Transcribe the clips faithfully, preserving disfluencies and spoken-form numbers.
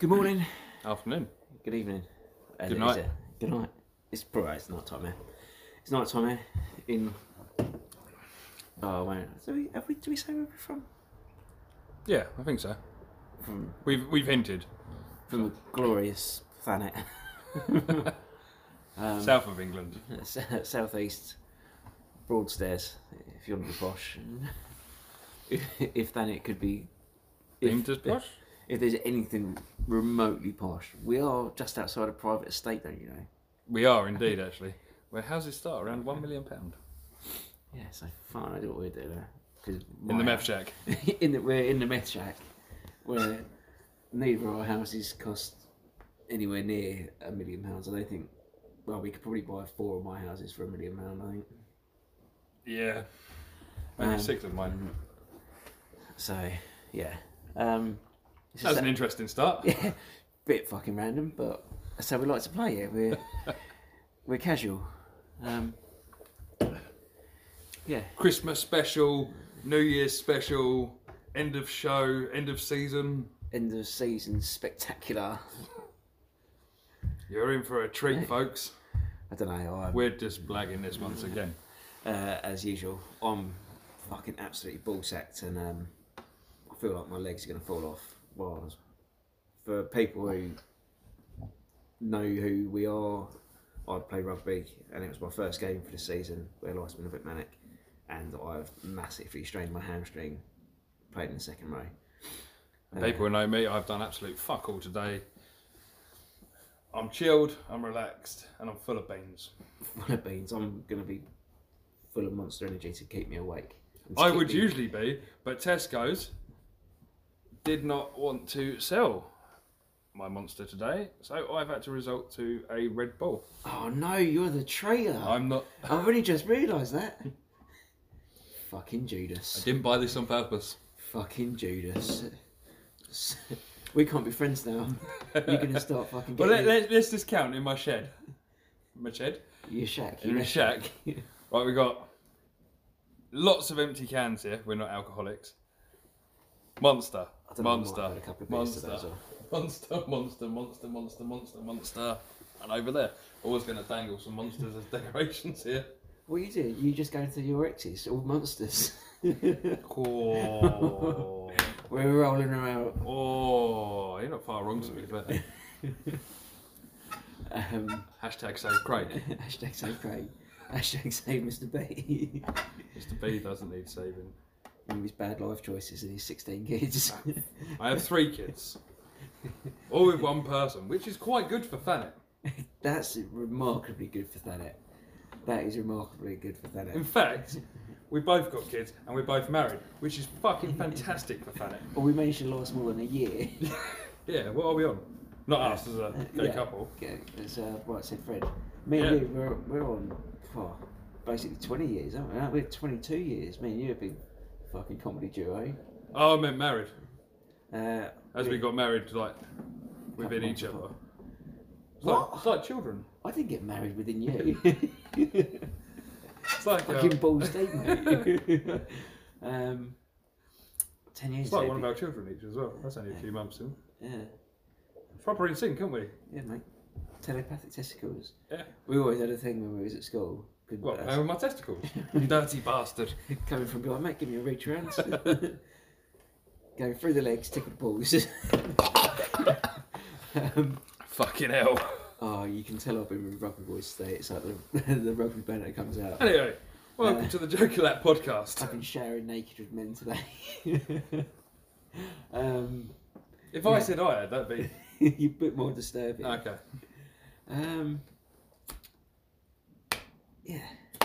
Good morning. Afternoon. Good evening. As Good it night. is, uh, Good night. It's probably it's night time here. It's night time here in. Oh wait, do we have we do we say where we're from? Yeah, I think so. From We've we've hinted. from a glorious planet. um, South of England. Southeast Broadstairs, if you want to be posh. if, if then it could be. Deemed as posh? If there's anything remotely posh, we are just outside a private estate, don't you know? We are indeed, actually. Where houses start around one million pound. Yeah, so fine idea what we're doing there. 'Cause In the my- meth shack. in the, we're in the meth shack, where neither of our houses cost anywhere near a million pounds. I don't think. Well, we could probably buy four of my houses for a million pound. I think. Yeah. Maybe Um, six of mine. So yeah, um, this That's is an a- interesting start. yeah, bit fucking random, but that's how we like to play it. We're we're casual. Um, yeah, Christmas special, New Year's special, end of show, end of season. end of season spectacular. You're in for a treat, folks. I don't know. I'm, We're just blagging this once again. uh, as usual, I'm fucking absolutely ball-sacked, and um, I feel like my legs are going to fall off. Well, for people who know who we are, I play rugby, and it was my first game for the season where life's been a bit manic, and I've massively strained my hamstring playing in the second row. And people who know me, I've done absolute fuck all today. I'm chilled, I'm relaxed, and I'm full of beans. Full of beans. I'm going to be full of Monster Energy to keep me awake. and to I keep would me- usually be, but Tesco's did not want to sell my Monster today, so I've had to resort to a Red Bull. Oh no, you're the traitor. I'm not. I've only just realised that. Fucking I Judas. didn't buy this on purpose. Fucking Judas. We can't be friends now. You're going to start fucking Well, getting let, let, let's just count in my shed. My shed? your shack. In your my shack. Right, we got lots of empty cans here. We're not alcoholics. Monster. I don't know, I might Monster. have had a couple of beers Monster. today as well. Monster, monster, monster, monster, monster, monster. And over there, always going to dangle some monsters as decorations here. What are you doing? You just going through your exes, all monsters. Cool. We're rolling around. Oh, you're not far wrong to be fair. Um, Hashtag save Craig. hashtag save Craig. Hashtag save Mister B. Mister B doesn't need saving. And his bad life choices and his sixteen kids. I have three kids. All with one person, which is quite good for Thanet. That's remarkably good for Thanet. That is remarkably good for In Thanet. fact, we both got kids and we're both married, which is fucking fantastic for Thanet. Well, we managed to last more than a year. Yeah, what are we on? Not us as a gay Yeah. couple. Yeah, as uh, Bright said Fred. Me and Yeah. you, we're, we're on oh, basically twenty years, aren't we? Aren't we? twenty-two years. Me and you have been fucking comedy duo. Oh, I meant married. Uh, As we got married, like, within Couple each months other. apart. It's like, What? it's like children. I didn't get married within you. It's like, uh, Fucking balls deep, mate. um, ten years it's like ago. one of our children each as well. That's only a few months in. Yeah, Proper in sync, aren't we? yeah, mate. Telepathic testicles. Yeah. We always had a thing when we was at school. Good, What, uh, playing with my testicles? Dirty bastard. coming from behind, mate, give me a reach around. Going through the legs, tickle the balls. um, Fucking hell. oh, you can tell I've been with Rugby Boys today. It's like the, the rugby band that comes out. Anyway, welcome Uh, to the Joker podcast. I've been showering naked with men today. um, If yeah. I said I had, that'd be... you're a bit more disturbing. Okay. Um, yeah.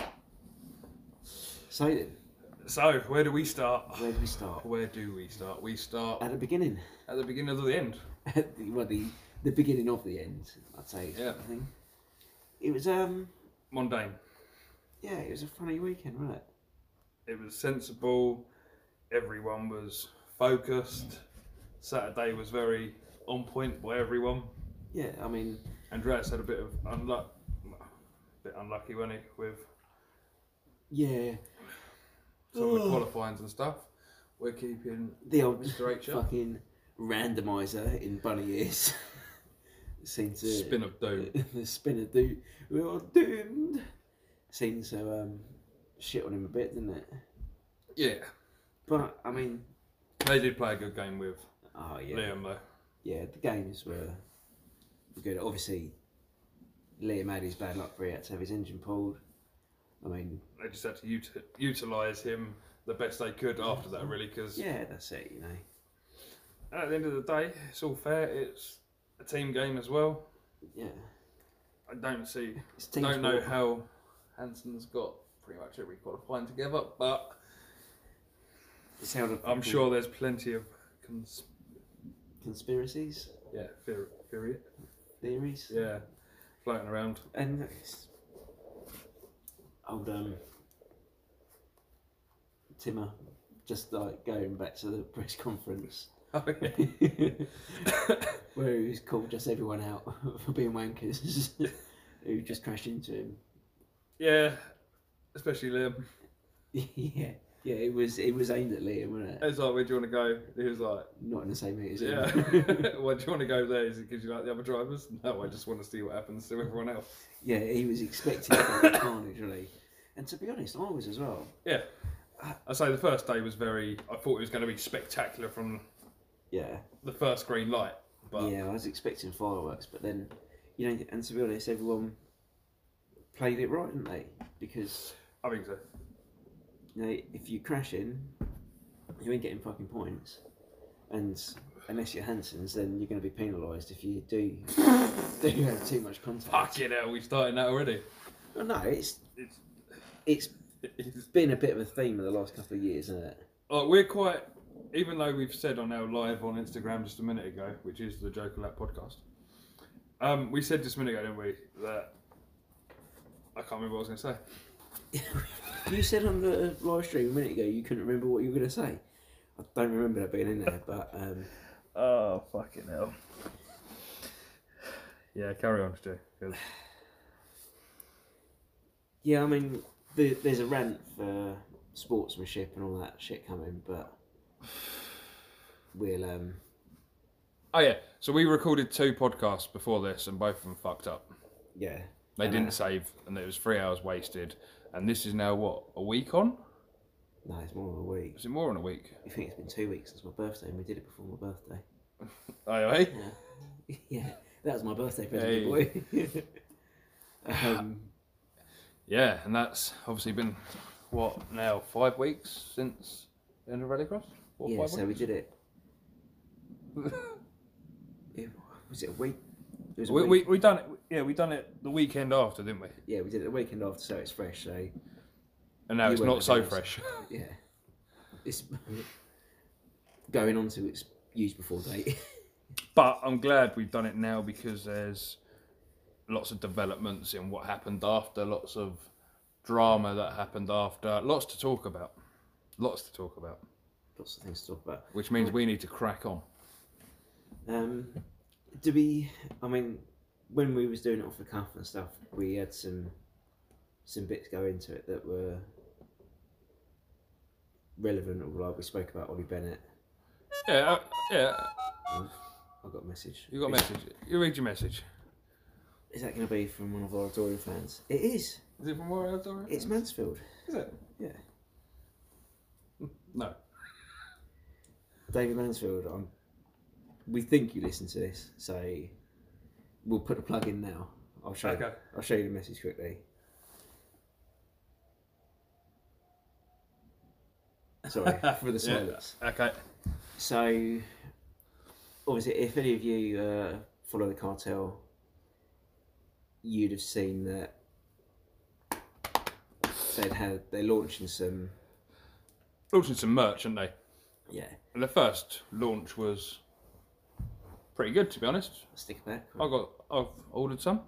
So then, So, where do we start? where do we start? Where do we start? We start At the beginning. at the beginning of the end. At the, well, the the beginning of the end, I'd say. Yeah. I think it was. Um, Mundane. yeah, it was a funny weekend, wasn't it? It was sensible. Everyone was focused. Saturday was very on point by everyone. Yeah, I mean, Andreas had a bit of unluck, bit unlucky, wasn't he, with yeah, some of the qualifyings and stuff. We're keeping the old Mister H up. fucking randomizer in bunny ears seemed to Spin of doom. the spin of doom. We are doomed. Seemed to um, shit on him a bit, didn't it? Yeah. But I mean, They did play a good game with oh yeah, Liam though. yeah. The games were good. Obviously, Liam had his bad luck where he had to have his engine pulled. I mean, They just had to uti- utilise him the best they could after that, really, because yeah, that's it. You know, at the end of the day, it's all fair. It's a team game as well. yeah. I don't see, It's team don't know sport. how Hanson's got pretty much every qualifying together, but It's held up. I'm sure there's plenty of cons- conspiracies, yeah, theory, theory, theories, yeah, floating around. and it's old um, Timmer just like going back to the press conference Oh, yeah. where he was called just everyone out for being wankers who just crashed into him. Yeah, especially Liam. yeah, yeah, it was it was aimed at Liam, wasn't it? It's like, where do you want to go? He was like, Not in the same meet as yeah. him. Why do you want to go there? Is it because you like the other drivers? No, I just want to see what happens to everyone else. Yeah, he was expecting fucking carnage, really. And to be honest, I was as well. Yeah. I say the first day was very, I thought it was going to be spectacular from Yeah, the first green light. But yeah, I was expecting fireworks, but then, you know, and to be honest, everyone played it right, didn't they? Because, I think so. you know, if you crash in, you ain't getting fucking points. And unless you're Hanson's, then you're going to be penalised if you do do have too much contact. Fucking hell, we starting that already. Well, no, it's It's, it's it's been a bit of a theme of the last couple of years, isn't it? like, we're quite, even though we've said on our live on Instagram just a minute ago, which is the Joker Lap podcast, um, we said just a minute ago, didn't we, that I can't remember what I was going to say. You said on the live stream a minute ago you couldn't remember what you were going to say. I don't remember that being in there, but um, Oh, fucking hell. Yeah, carry on, Stu. 'Cause yeah, I mean, the, there's a rant for sportsmanship and all that shit coming, but we'll um, Oh yeah, so we recorded two podcasts before this, and both of them fucked up. yeah, They And, didn't uh, save, and it was three hours wasted. And this is now what, a week on? no, it's more than a week. Is it more than a week? I think it's been two weeks since my birthday, and we did it before my birthday. Oh, eh? Yeah, yeah, that was my birthday present, Hey. boy. um, Yeah, and that's obviously been what now five weeks since the end of Rallycross. Four, yeah, five so we weeks? did it. it. Was it a week? It was a We, week. we we done it. Yeah, we done it the weekend after, didn't we? Yeah, we did it the weekend after, so it's fresh. So And now You it's weren't not so there, so- fresh. yeah, it's going on to its use before date. But I'm glad we've done it now because there's lots of developments in what happened after, lots of drama that happened after, lots to talk about. Lots to talk about. Lots of things to talk about. Which means we need to crack on. Um, do we? I mean, when we was doing it off the cuff and stuff, we had some some bits go into it that were relevant. Or like we spoke about Ollie Bennett. Yeah, uh, yeah. Oh, I got a message. You got a message. You read your message. Is that going to be from one of our Dorian fans? It is. Is it from Warrior Dora? It's Mansfield. Is it? Yeah, No. David Mansfield. I'm, we think you listen to this, so we'll put a plug in now. I'll show. Okay. I'll show you the message quickly. Sorry for the silence. Yeah. Okay. So, obviously, if any of you uh, follow the cartel, you'd have seen that they'd had they're launching some. Launching some merch, aren't they? Yeah, And the first launch was pretty good, to be honest. stick back. I got, I've ordered some.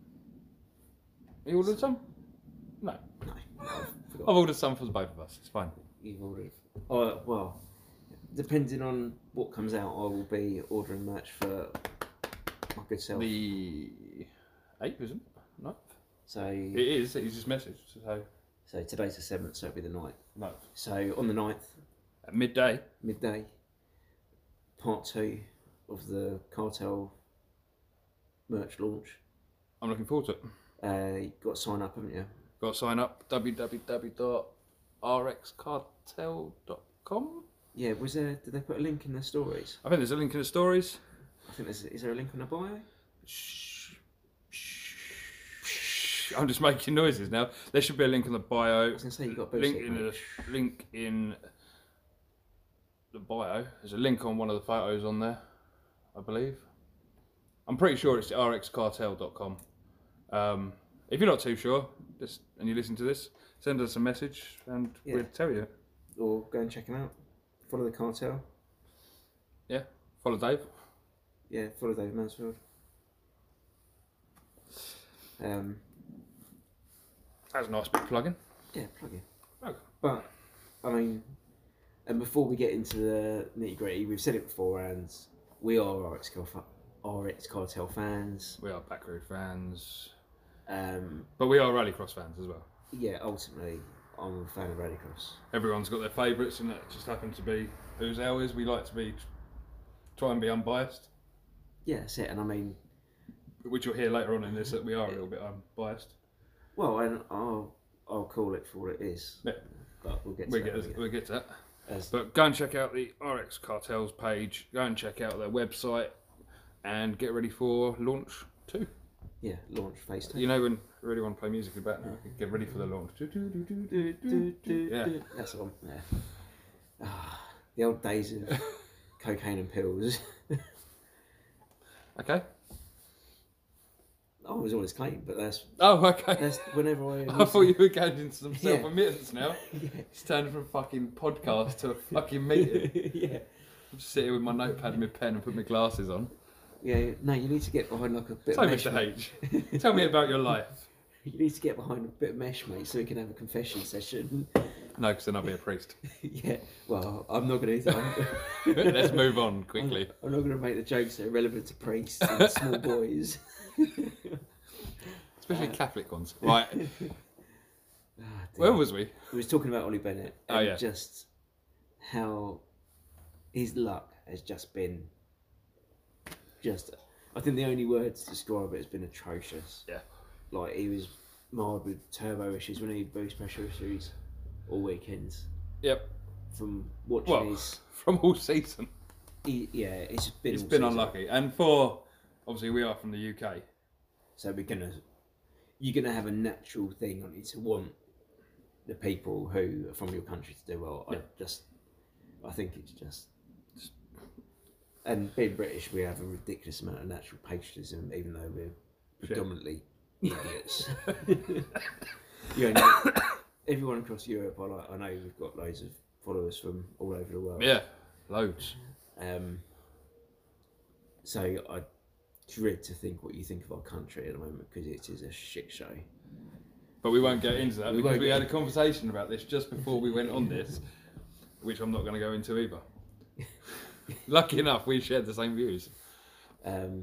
You ordered some? No. No, I I've forgot. ordered some for the both of us. It's fine. You've ordered. Oh well, depending on what comes out, I will be ordering merch for my good self. The eighth, isn't it? No. So, It is. He's just messaged. So so today's the seventh, so it'll be the ninth. no. So on the ninth, At midday. midday, part two of the Cartel merch launch. I'm looking forward to it. Uh, you got to sign up, haven't you? Got to sign up, w w w dot r x cartel dot com. Yeah, was there, did they put a link in the stories? I think there's a link in the stories. I think there's, is there a link in the bio? Shh, shh. I'm just making noises now. There should be a link in the bio. I was going to say, you got a link boost in it, the link in the bio. There's a link on one of the photos on there, I believe. I'm pretty sure it's r x cartel dot com. Um, if you're not too sure, just and you listen to this, send us a message and Yeah. we'll tell you. Or go and check them out. Follow the Cartel. Yeah, follow Dave. Yeah, follow David Mansfield. Um, That's a nice big plug-in. yeah, plug in. Okay. But, I mean, and before we get into the nitty gritty, we've said it beforehand, we are R X Cartel, R X Cartel fans. We are Backroad fans, Um, but we are Rallycross fans as well. yeah, ultimately, I'm a fan of Rallycross. Everyone's got their favourites, and that just happen to be who's ours. We like to be try and be unbiased, Yeah, that's it. And I mean, which you'll hear later on in this that we are a little bit unbiased. well, and I'll I'll call it for what it is. Yeah. But we'll get to We that. get when we we'll get to that. As, But go and check out the R X Cartels page. Go and check out their website, and get ready for launch two. yeah, launch phase two. You know when I really want to play music about now, get ready for the launch. Do, do, do, do, Yeah. do. That's the one. Yeah. Ah, the old days of cocaine and pills. Okay. I was always clean, but that's Oh, okay. that's whenever I. I thought you were going into some Yeah. self-admittance now. Yeah. It's turned from a fucking podcast to a fucking meeting. yeah. I'm just sitting with my notepad and my pen and put my glasses on. Yeah. No, you need to get behind like a bit So, of mesh. Mister mate. H, tell me about your life. You need to get behind a bit of mesh, mate, so we can have a confession session. No, because then I'll be a priest. yeah. Well, I'm not going to. Let's move on quickly. I'm not going to make the jokes that are relevant to priests and small boys. Especially Catholic ones. Right, Ah, dear. where was we? We was talking about Ollie Bennett and Oh, yeah. just how his luck has just been just I think the only word to describe it has been atrocious. Yeah. Like he was marred with turbo issues when he had boost pressure issues all weekends. Yep. From watching Well, his from all season. he, yeah, it's been It's all been season. unlucky. And for, obviously we are from the U K. So we're gonna you're gonna have a natural thing on you to want the people who are from your country to do well. Yeah. I just I think it's just and being British we have a ridiculous amount of natural patriotism even though we're predominantly idiots. you know, everyone across Europe I like I know we've got loads of followers from all over the world. Yeah, loads. Um so I dread to think what you think of our country at the moment because it is a shit show. But we won't get into that We because won't we get- had a conversation about this just before we went on this, which I'm not going to go into either. Lucky enough, we shared the same views. Um,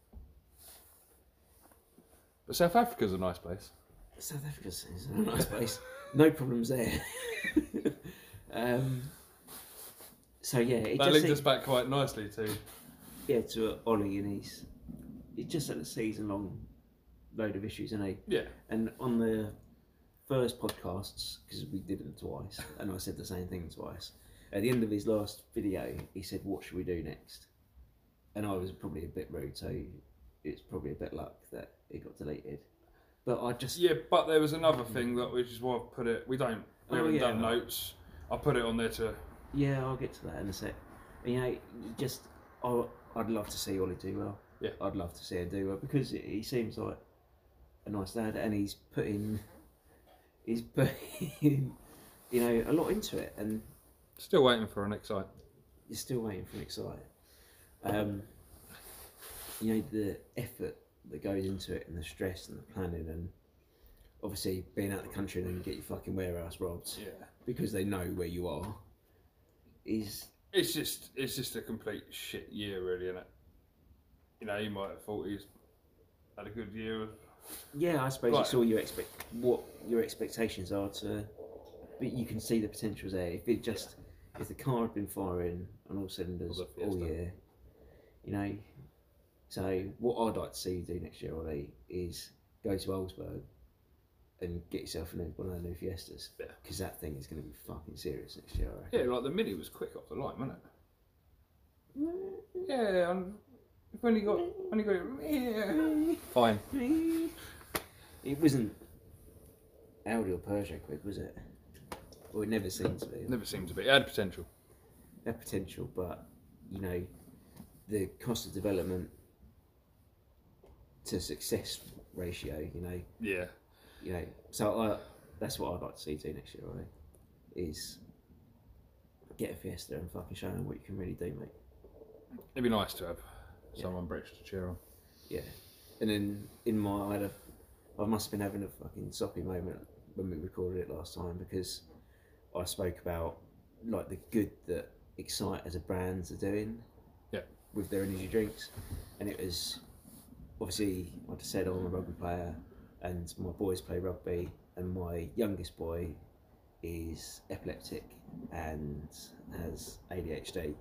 But South Africa's a nice place. South Africa's is a nice place. No problems there. um, so yeah, it That just linked seems, us back quite nicely to yeah to Ollie and he's he's just had a season long load of issues, isn't he? yeah. And on the first podcasts, because we did them twice, and I said the same thing twice. At the end of his last video, he said, "What should we do next?" And I was probably a bit rude, so it's probably a bit luck that it got deleted. But I just Yeah, but there was another thing that which is why I've put it. We don't. We Oh, haven't yeah. done notes. I put it on there to. yeah, I'll get to that in a sec. You know, you just I, I'd love to see Ollie do well. Yeah. I'd love to see him do well because he seems like a nice lad, and he's putting he's putting you know a lot into it, and Still waiting for an Excite. you're still waiting for an Excite. Um, you know the effort that goes into it, and the stress and the planning, and obviously being out of the country and then you get your fucking warehouse robbed Yeah. because they know where you are. Is It's just it's just a complete shit year, really, isn't it? You know, you might have thought he's had a good year. yeah, I suppose Right. it's all you expect. What your expectations are to, but you can see the potentials there. If it just if the car had been firing on all cylinders Or the all Fiesta. year, you know. So what I'd like to see you do next year, Ollie, is go to Oldsburg and get yourself a new, one of the new Fiestas. Yeah. Because that thing is going to be fucking serious next year, I Yeah, reckon. like the Mini was quick off the line, wasn't it? Yeah, I'm, I've only got, only got it. Yeah. Fine. It wasn't Audi or Peugeot quick, was it? Or it never seemed to be. Never seemed to be. It had potential. That potential, but you know, the cost of development to success ratio, you know, Yeah. you know. So I, that's what I'd like to see do next year, right? Is get a Fiesta and fucking show them what you can really do, mate. It'd be nice to have Yeah. someone British to cheer on. Yeah. And then in my, I had a, I must have been having a fucking soppy moment when we recorded it last time because I spoke about like the good that Excite as a brand are doing. Yeah. With their energy drinks, and it was obviously, like I said, I'm a rugby player, and my boys play rugby, and my youngest boy is epileptic and has A D H D,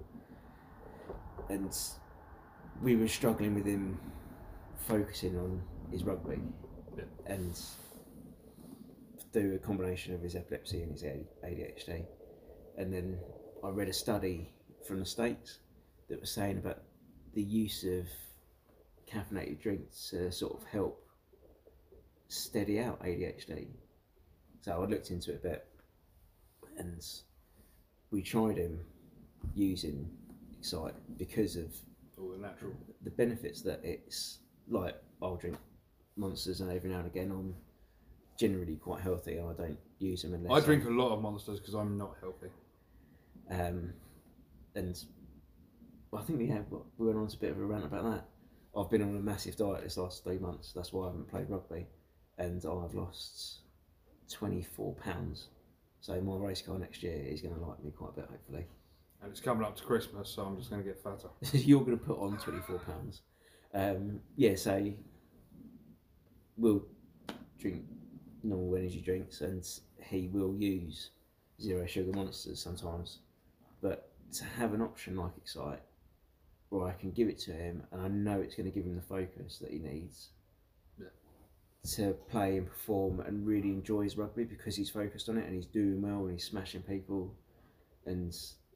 and we were struggling with him focusing on his rugby, Yeah. and through a combination of his epilepsy and his A D H D, and then I read a study from the States that was saying about the use of caffeinated drinks to sort of help steady out A D H D. So I looked into it a bit, and we tried him using Excite because of All the natural. the benefits that it's like. I'll drink Monsters and every now and again. I'm generally quite healthy. I don't use them unless I drink a lot of Monsters because I'm not healthy. Um, and I think we have we went on to a bit of a rant about that. I've been on a massive diet this last three months. That's why I haven't played rugby, and I've lost twenty-four pounds. So my race car next year is going to like me quite a bit, hopefully. And it's coming up to Christmas, so I'm just going to get fatter. You're going to put on twenty-four pounds. Um, yeah, so we'll drink normal energy drinks, and he will use zero sugar Monsters sometimes. But to have an option like Excite, where I can give it to him, and I know it's going to give him the focus that he needs Yeah. to play and perform and really enjoy his rugby because he's focused on it and he's doing well and he's smashing people, and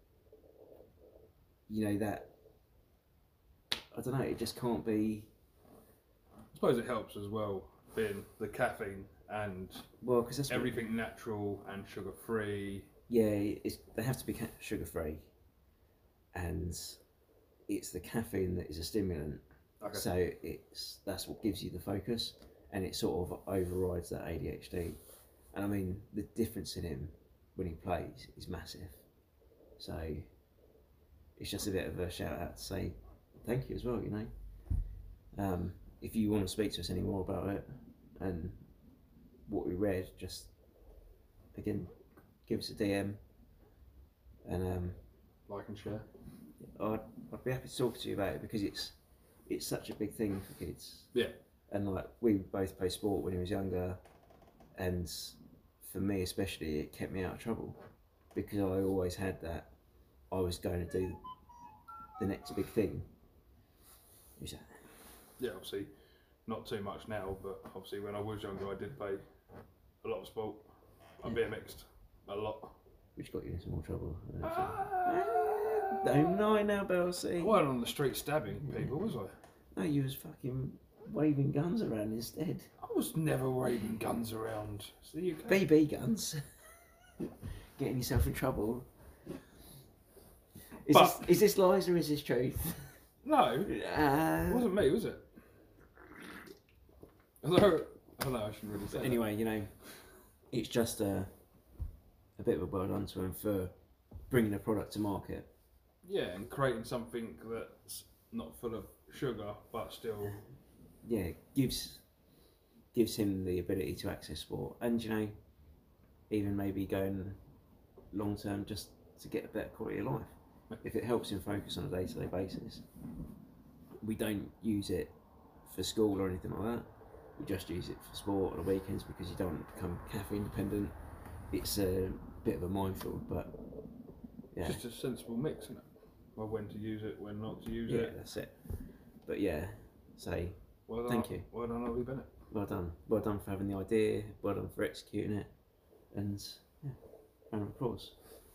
you know that. I don't know. It just can't be. I suppose it helps as well, being the caffeine and Well, because that's what- everything natural and sugar free. yeah, it's, they have to be sugar free, and it's the caffeine that is a stimulant. Okay. So it's that's what gives you the focus, and it sort of overrides that A D H D. And I mean, the difference in him when he plays is massive. So it's just a bit of a shout out to say thank you as well. You know, um, if you want to speak to us any more about it and what we read, just again give us a D M, and um, Like and share. I'd, I'd be happy to talk to you about it because it's it's such a big thing for kids. Yeah. And like we both played sport when he was younger, and for me especially, it kept me out of trouble because I always had that I was going to do the next big thing. Who's that? Yeah, obviously, not too much now, but obviously when I was younger, I did play a lot of sport. I B M X'd a lot. Which got you into more trouble. Don't lie now, Belsey. I wasn't on the street stabbing people, was I? No, you was fucking waving guns around instead. I was never waving guns around. It's the U K. B B guns. Getting yourself in trouble. Is, But- this, is this lies or is this truth? No, it Uh, wasn't me, was it? Although, I don't know, I shouldn't really say that. anyway, you know, it's just a, a bit of a well done to him for bringing a product to market. Yeah, and creating something that's not full of sugar, but still... Yeah, gives gives him the ability to access sport, and you know, even maybe going long term just to get a better quality of life. If it helps him focus on a day to day basis, we don't use it for school or anything like that. We just use it for sport on the weekends because you don't want to become caffeine dependent. It's a bit of a minefield, but Yeah. Just a sensible mix, isn't it? Well, when to use it, when not to use Yeah, it. that's it. But yeah, say Well done, thank you. Well done, Ollie Bennett. Well done. Well done for having the idea. Well done for executing it. And yeah, round of applause.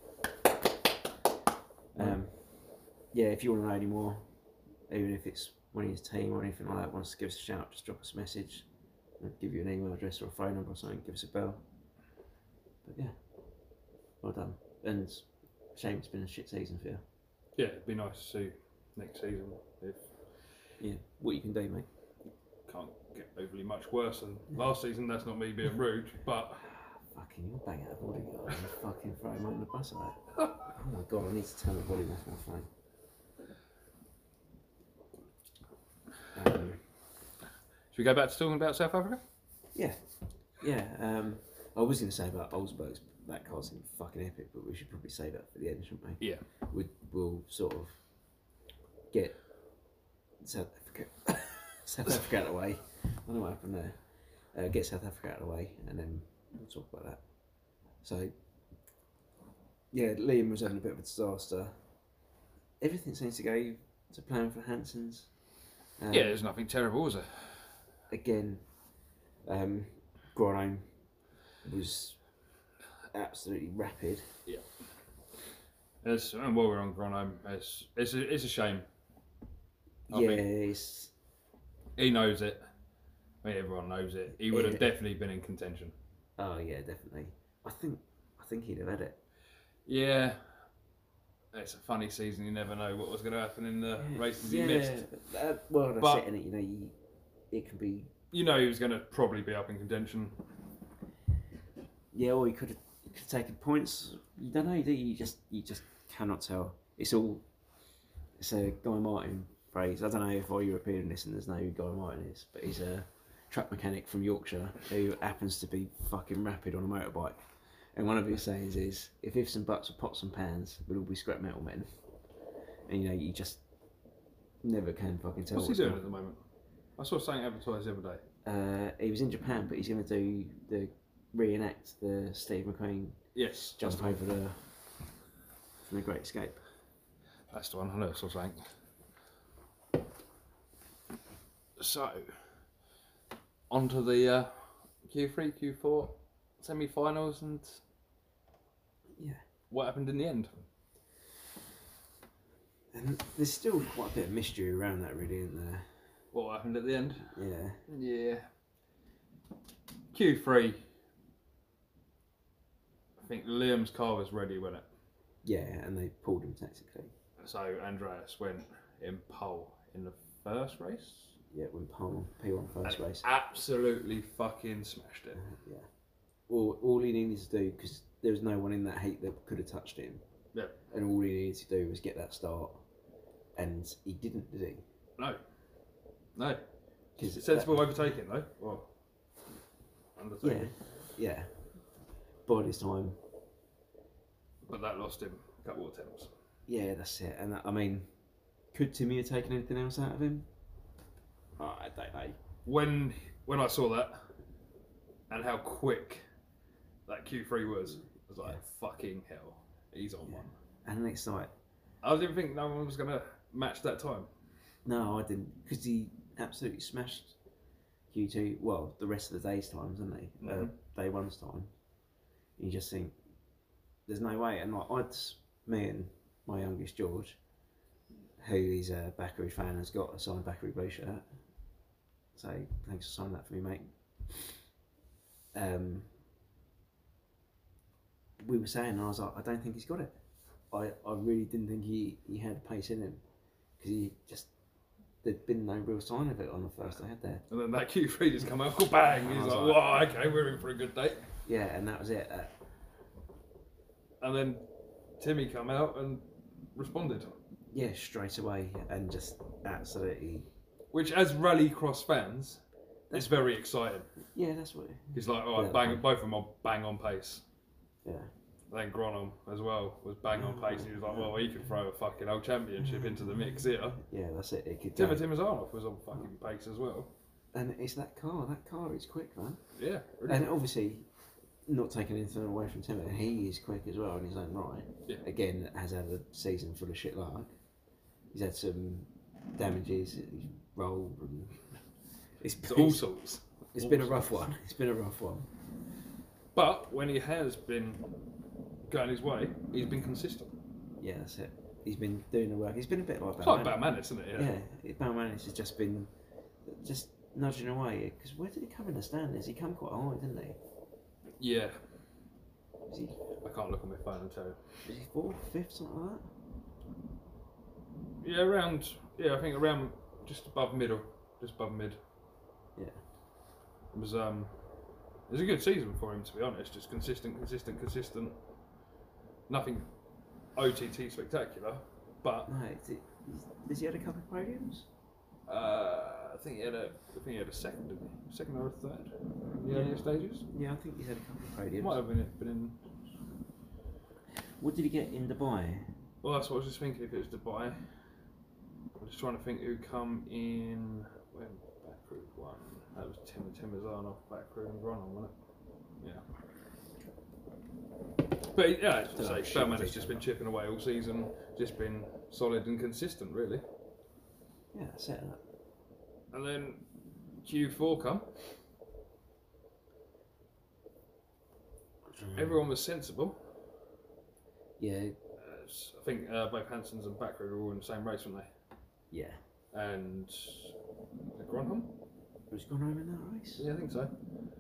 Um, yeah, if you want to know any more, even if it's one of his team or anything like that, wants to give us a shout, just drop us a message. I'll give you an email address or a phone number or something, give us a bell. But yeah, well done. And shame it's been a shit season for you. Yeah, it'd be nice to see next season if Yeah, what you can do, mate. can't get overly much worse than last season. That's not me being rude, but Fucking, you're bang out of order, you are. You fucking throw him under the bus like that. Oh my god, I need to turn the volume off my phone. Um, should we go back to talking about South Africa? yeah, yeah. Um, I was going to say about Olsberg's, that car seemed fucking epic, but we should probably save that for the end, shouldn't we? Yeah. We'd, we'll sort of get South Africa, South Africa out of the way. I don't know what happened there. Uh, get South Africa out of the way, and then we'll talk about that. So, yeah, Liam was having a bit of a disaster. Everything seems to go to plan for Hanson's. Um, Yeah, there's nothing terrible, is there? Again, um, Gronholm was absolutely rapid. Yeah. It's, and while we're on Gronholm, it's it's a, it's a shame. I yeah, think it's, he knows it. I mean, everyone knows it. He would have Yeah. definitely been in contention. oh yeah, definitely. I think I think he'd have had it. Yeah. It's a funny season. You never know what was going to happen in the races yeah, he missed. Uh, well, that's But- it, and it, you know, you, it can be. You know he was going to probably be up in contention. Yeah, or he could have could have taken points. You don't know, do you? You just you just cannot tell. It's all. It's a Guy Martin phrase. I don't know if all European listeners know who Guy Martin is, but he's a truck mechanic from Yorkshire who happens to be fucking rapid on a motorbike. And one of his sayings is, if ifs and buts were pots and pans, we'll all be scrap metal men. And you know, you just never can fucking tell. What's he what's doing going at the moment? I saw something advertised the other day. Uh, he was in Japan, but he's going to do the reenact the Steve McQueen Yes, jump that's the one. over the from the Great Escape. That's the one. I know I saw something. So, on to the uh, Q three, Q four semi-finals and Yeah, what happened in the end. and there's still quite a bit of mystery around that, really, isn't there? What happened at the end? Yeah, Yeah. Q three. I think Liam's car was ready, wasn't it? yeah, and they pulled him tactically. So Andreas went in pole in the first race. Yeah, when Palmer P one first and race. Absolutely fucking smashed it. Yeah, all all he needed to do, because there was no one in that heat that could have touched him. Yeah. And all he needed to do was get that start, and he didn't, did he? No. No. Because Sensible overtaking though. Well, Yeah, undertaking. yeah. By this time, But that lost him a couple of attempts. yeah, that's it. And that, I mean, could Timmy have taken anything else out of him? Oh, I don't know. When when I saw that and how quick that Q three was, I was like, fucking hell, he's on Yeah. one. And it's like, I didn't think no one was going to match that time. no, I didn't, because he absolutely smashed Q two. Well, the rest of the day's times, didn't he? Uh, Mhm. day one's time. You just think there's no way. And like, I'd me and my youngest George, who is a Bakary fan, has got a signed Bakary blue shirt. So thanks for signing that for me, mate. Um, we were saying, and I was like, I don't think he's got it. I, I really didn't think he, he had pace in him, because he just, there'd been no real sign of it on the first day had there. And then that Q three just come out, oh, bang! I He's was like, like- "Wow, okay, we're in for a good day." Yeah, and that was it. Uh, And then Timmy come out and responded, yeah, straight away, and just absolutely. which, as rallycross fans, is very exciting. Yeah, that's what. He's like, "Oh, Yeah. bang!" Both of them are bang on pace. Yeah. Then Gronholm as well was bang on pace, and he was like, "Well, he could throw a fucking old championship into the mix here." Yeah, that's it. It could. Tim go. Timazanov was on fucking pace as well. And it's that car. That car is quick, man. Yeah, really. And obviously, not taking anything away from Timmy, he is quick as well in his own right. Yeah. Again, has had a season full of shit luck. He's had some damages. He's rolled and it's, So all sorts. It's all been a sorts. rough one. It's been a rough one. But when he has been going his way, he's been consistent. Yeah, that's it. He's been doing the work. He's been a bit like It's like Balmanis. Balmanis, isn't it? Yeah. Yeah, Balmanis has just been just nudging away. Because where did he come in the standings? He come quite high, didn't he? Yeah. Was he, I can't look on my phone and tell you. was he fourth, fifth, something like that? Yeah, around. Yeah, I think around just above middle, just above mid. Yeah. It was um, it was a good season for him, to be honest. Just consistent, consistent, consistent. Nothing O T T spectacular, but No, did, has he had a couple of podiums? uh, I think he had a, I think he had a second, didn't he? Second or a third in the Yeah. earlier stages. Yeah, I think he's had a couple of He podiums. might have been, been in. What did he get in Dubai? Well, that's what I was just thinking. If it was Dubai, I'm just trying to think who come in when Backroom won. That was Tim Timazano, Backroom Gronholm, wasn't it? Yeah. But yeah, as I say, Bellman has just been chipping away all season, just been solid and consistent, really. Yeah, that's it. And then Q four come. Everyone was sensible. Yeah, Uh, s- I think uh, both Hansons and Backroom were all in the same race, weren't they? yeah. And Gronholm? Was he gone home in that race? Yeah, I think so.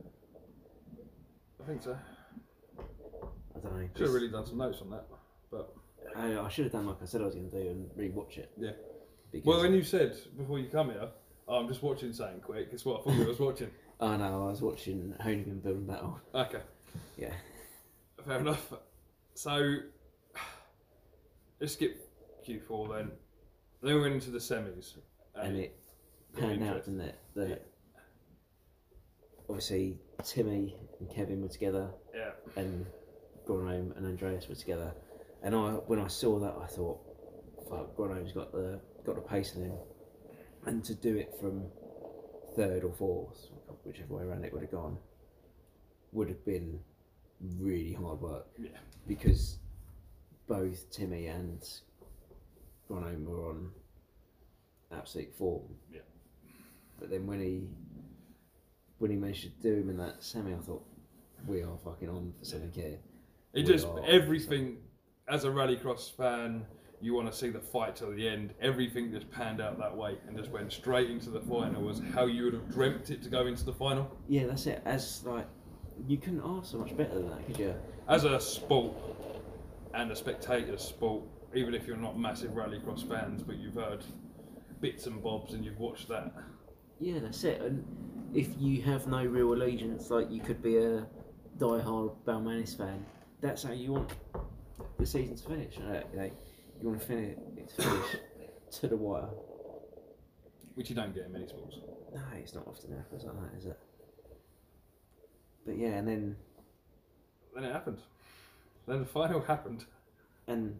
I think so. I don't know. Should have really done some notes on that, but I, I should have done like I said I was going to do and rewatch it. yeah. Because, Well, when you said before you come here, oh, I'm just watching something quick. It's what I thought you was watching. oh no, I was watching Hoonigan Building Battle. Okay, Yeah. fair enough. So let's skip Q four then. Then we went into the semis, And it got panned out, interesting. didn't it? That Yeah. obviously Timmy and Kevin were together, Yeah, and Gronholm and Andreas were together. And I, when I saw that, I thought, "Fuck, Gronholm's got the got the pace in him." And to do it from third or fourth, whichever way around it would have gone, would have been really hard work. yeah, Because both Timmy and Gronholm were on absolute form. Yeah. But then when he when he managed to do him in that semi, I thought, we are fucking on for something here. it We just are everything. As a rallycross fan, you want to see the fight till the end. Everything just panned out that way and just went straight into the final. Was how you would have dreamt it to go into the final. Yeah, that's it. As like, you couldn't ask so much better than that, could you? As a sport and a spectator sport, even if you're not massive rallycross fans, but you've heard bits and bobs and you've watched that. Yeah, that's it. And if you have no real allegiance, like you could be a die-hard Balmanis fan, that's how you want the season to finish. Right? Like, you want to finish it to finish to the wire. Which you don't get in many sports. No, it's not often happens like that, is it? But yeah, and then Then it happened. Then the final happened. and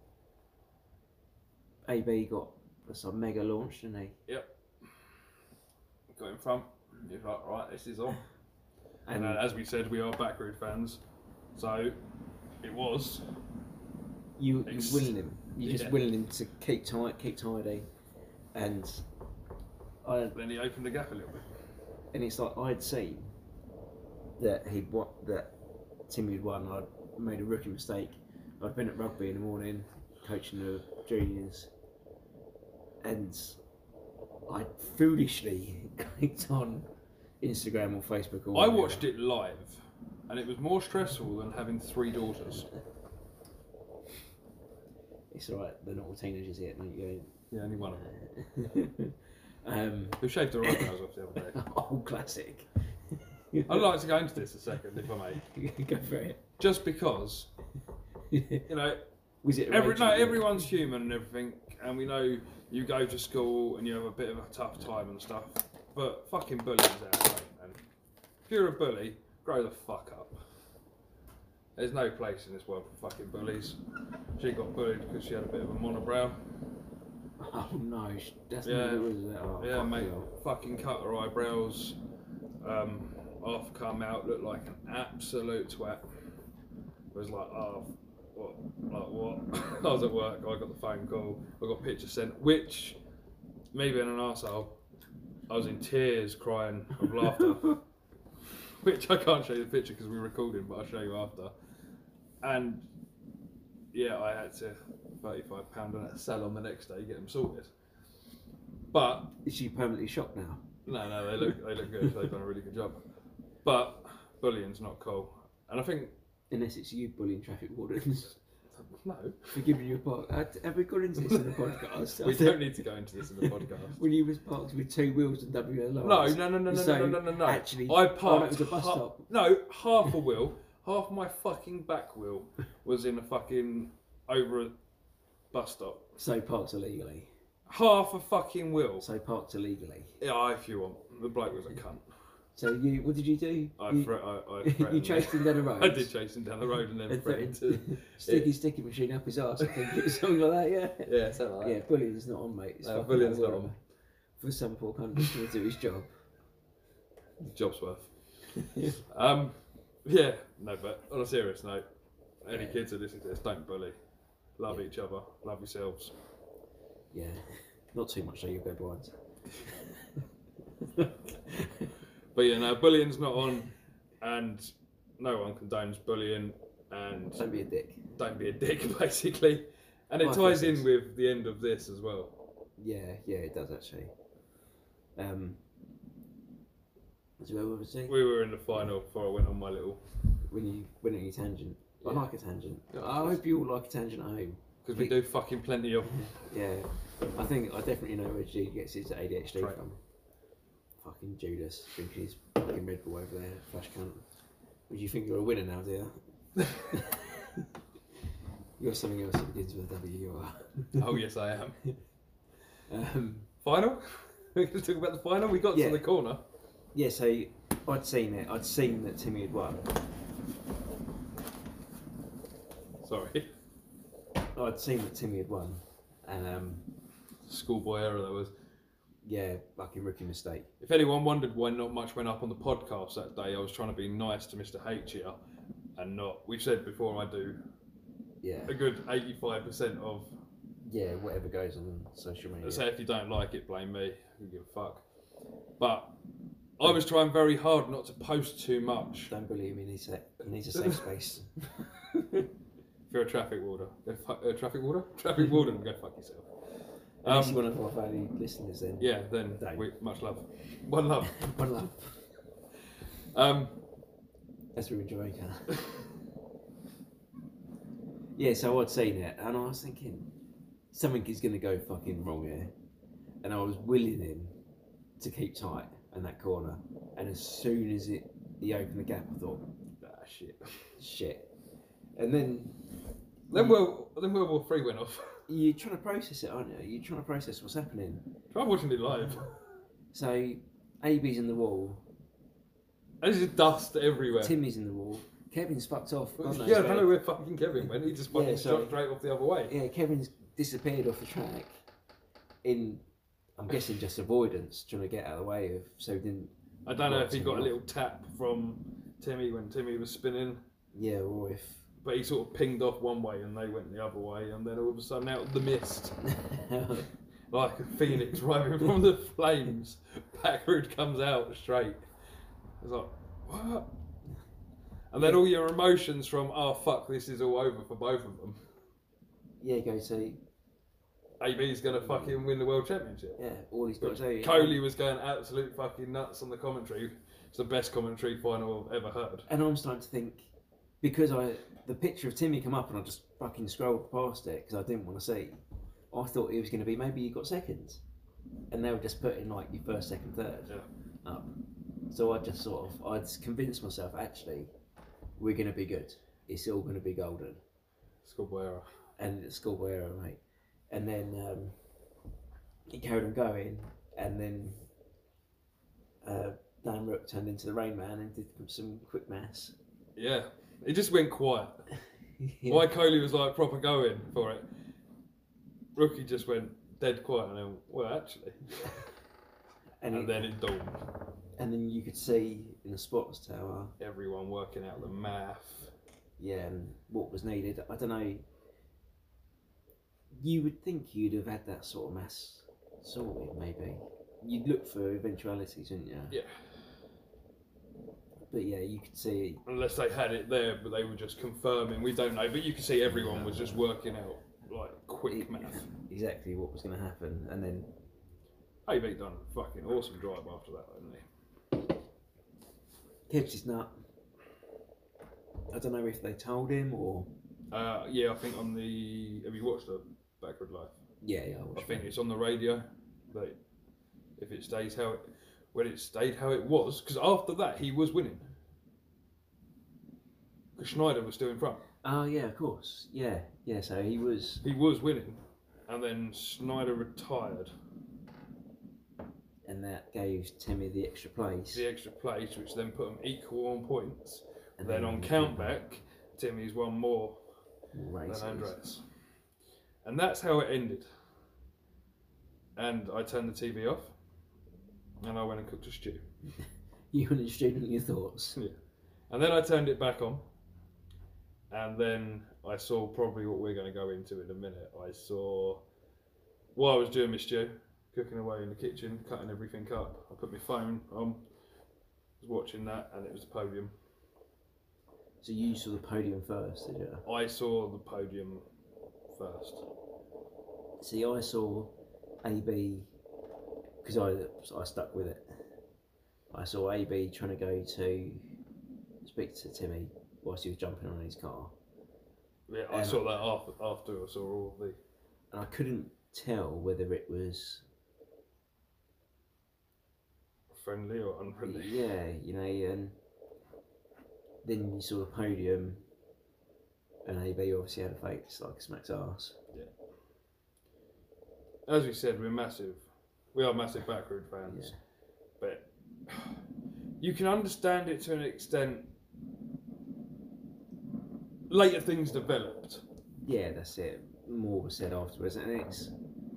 A B got some mega launch, didn't he? Yep. Got in front. You're like, right, this is on. And And uh, as we said, we are Backroad fans. So it was. you, you're Ex- willing him. You're just Yeah. willing him to keep tight, keep tidy, and I Then he opened the gap a little bit. and it's like I'd seen that he'd what that Timmy had won. I'd made a rookie mistake. I'd been at rugby in the morning, coaching the juniors, and I foolishly clicked on Instagram or Facebook. Or I watched it live, and it was more stressful than having three daughters. It's alright. They're not all teenagers yet. You Yeah, only one of them. go. um, Who shaved her eyebrows off the other day. old classic. I'd like to go into this a second, if I may. Go for it. Just because, you know, Was it? a every, rage no, review? everyone's human and everything, and we know you go to school and you have a bit of a tough time and stuff, but fucking bullying's out there, man. If you're a bully, grow the fuck up. There's no place in this world for fucking bullies. She got bullied because she had a bit of a monobrow. Oh no, sh- that's Yeah. not what it was. Is it? Oh, Yeah, fuck mate, hell. fucking cut her eyebrows. Um, off, come out, looked like an absolute twat. It was like, oh, what? Like what? I was at work, I got the phone call, I got pictures sent, which, me being an arsehole, I was in tears crying of laughter. Which I can't show you the picture because we're recording, but I'll show you after. And yeah, I had to thirty-five pounds on that salon the next day, get them sorted. But Is she permanently shocked now? no, no, they look they look good. They've done a really good job. But bullying's not cool, and I think Unless it's you bullying traffic wardens no, for giving you a park. Uh, Have we gone into this in the podcast? we don't need to go into this in the podcast. When you was parked with two wheels and W L No, Rs. no, no, no, no, So, no, no, no, no. Actually, I oh, parked. no, it was a bus ha- stop. No, half a wheel, half my fucking back wheel was in a fucking over a bus stop. So parked illegally. Half a fucking wheel. So parked illegally. Yeah, if you want. The bloke was a cunt. So you, what did you do? I, you, thre- I, I you threatened chased him down the road. I did chase him down the road and then And threatened threatened to. stick his sticky machine up his arse. I think it was something like that. Yeah. Yeah, something like that. Yeah, bullying's not on, mate. It's No, fucking bullying's not horrible. on. For some poor cunt who's trying to do his job. Job's worth. um, yeah, no, but on a serious note, any Yeah. kids that listen to this, don't bully. Love Yeah. each other. Love yourselves. Yeah, not too much, so you're good ones. But yeah, no, bullying's not on, and no one condones bullying, and Don't be a dick. don't be a dick, basically. And it Life ties in lessons. with the end of this as well. Yeah, yeah, it does actually. Um, so where was it? We were in the final before I went on my little, When you went on your tangent. I Yeah. like a tangent. Yeah, I hope you all like a tangent at home. because we do fucking plenty of. Yeah, I think I definitely know where G gets his A D H D Right. from. Fucking Judas drinking his fucking Red Bull over there, flash cunt. Would you think you're a winner now, dear? You're something else that begins with a W. You are. Oh yes, I am. Um, Final. We're going to talk about the final. We got Yeah. to the corner. yeah, so I'd seen it. I'd seen that Timmy had won. Sorry. I'd seen that Timmy had won, and um, Schoolboy error that was. yeah, fucking rookie mistake. If anyone wondered why not much went up on the podcast that day, I was trying to be nice to Mister H here, and not. We've said before I do Yeah, a good eighty-five percent of. yeah, whatever goes on social media. Say if you don't like it, blame me. Who give a fuck? But I was trying very hard not to post too much. Don't bully him. He needs a he needs a safe space. If you're a traffic warder, go fuck. Uh, traffic warder, traffic warden, go fuck yourself. Unless Um, you're one of our valued listeners, then Yeah, then Don't. we, much love. One love. one love. Um, As we're in Jamaica. Yeah, so I'd seen it, and I was thinking something is going to go fucking wrong here, and I was willing him to keep tight in that corner. And as soon as it he opened the gap, I thought, ah, shit. shit. And then Then World, then World War Three went off. you're trying to process it, aren't you? You're trying to process what's happening. Try watching it live. So A B's in the wall, There's just dust everywhere. Timmy's in the wall, Kevin's fucked off. God knows Yeah, I don't where. know where fucking Kevin went. He just fucking Yeah, sorry. shot straight off the other way. Yeah, Kevin's disappeared off the track in, I'm guessing, just avoidance, trying to get out of the way of, so he didn't. I don't know Right, if he so got a off. little tap from Timmy when Timmy was spinning, Yeah, or if. but he sort of pinged off one way and they went the other way, and then all of a sudden out of the mist, like a phoenix rising from the flames, Packard comes out straight. It's like, what? And then all your emotions from, oh fuck, this is all over for both of them. Yeah, go to. A B's gonna fucking win the world championship. Yeah, all he's got to do. Coley was going absolute fucking nuts on the commentary. It's the best commentary final I've ever heard. And I'm starting to think, because I the picture of Timmy come up and I just fucking scrolled past it because I didn't want to see. I thought it was going to be maybe you got seconds, and they were just putting like your first, second, third Yeah. up. So I just sort of I'd convinced myself actually we're going to be good. It's all going to be golden. Schoolboy error. And it's schoolboy error, mate. And then um, he carried on going, and then uh, Dan Rook turned into the Rain Man and did some quick maths. Yeah. It just went quiet. Yeah. Why Coley was like proper going for it. Rookie just went dead quiet and then, well actually. And, And it, then it dawned. And then you could see in the spotters tower, everyone working out the math. yeah, and what was needed. I don't know. You would think you'd have had that sort of mass sorted, maybe. You'd look for eventualities, wouldn't you? Yeah. But yeah, you could see. Unless they had it there, but they were just confirming. We don't know, but you could see everyone was just working out like quick it- math. exactly what was going to happen, and then A B done a fucking awesome drive after that, didn't he? kept his nut. I don't know if they told him or. Uh, yeah, I think on the. Have you watched the Backward Life? Yeah, yeah. I, I watched think that. it's on the radio. That if it stays how it, when it stayed how it was, because after that he was winning. Because Schneider was still in front. Oh yeah, of course. Yeah, yeah. So he was. He was winning, and then Schneider retired. And that gave Timmy the extra place. The extra place, which then put them equal on points. And then on countback, Timmy's won more races. than Andreas. And that's how it ended. And I turned the T V off, and I went and cooked a stew. You and the student, your thoughts. Yeah. And then I turned it back on, and then I saw probably what we're going to go into in a minute. I saw, while I was doing my stew, cooking away in the kitchen, cutting everything up, I put my phone on, was watching that, and it was the podium. So you saw the podium first, did you? I saw the podium first. See, I saw A B because I I stuck with it. I saw A B trying to go to speak to Timmy whilst he was jumping on his car, Yeah, I Um, saw that after, after I saw all the. and I couldn't tell whether it was Friendly or unfriendly? yeah, you know, and then you saw the podium, and A B obviously had a face like a smack's ass. As we said, we're massive. We are massive Backward fans, Yeah. but you can understand it to an extent. Later things developed. Yeah, that's it. More was said afterwards, and it's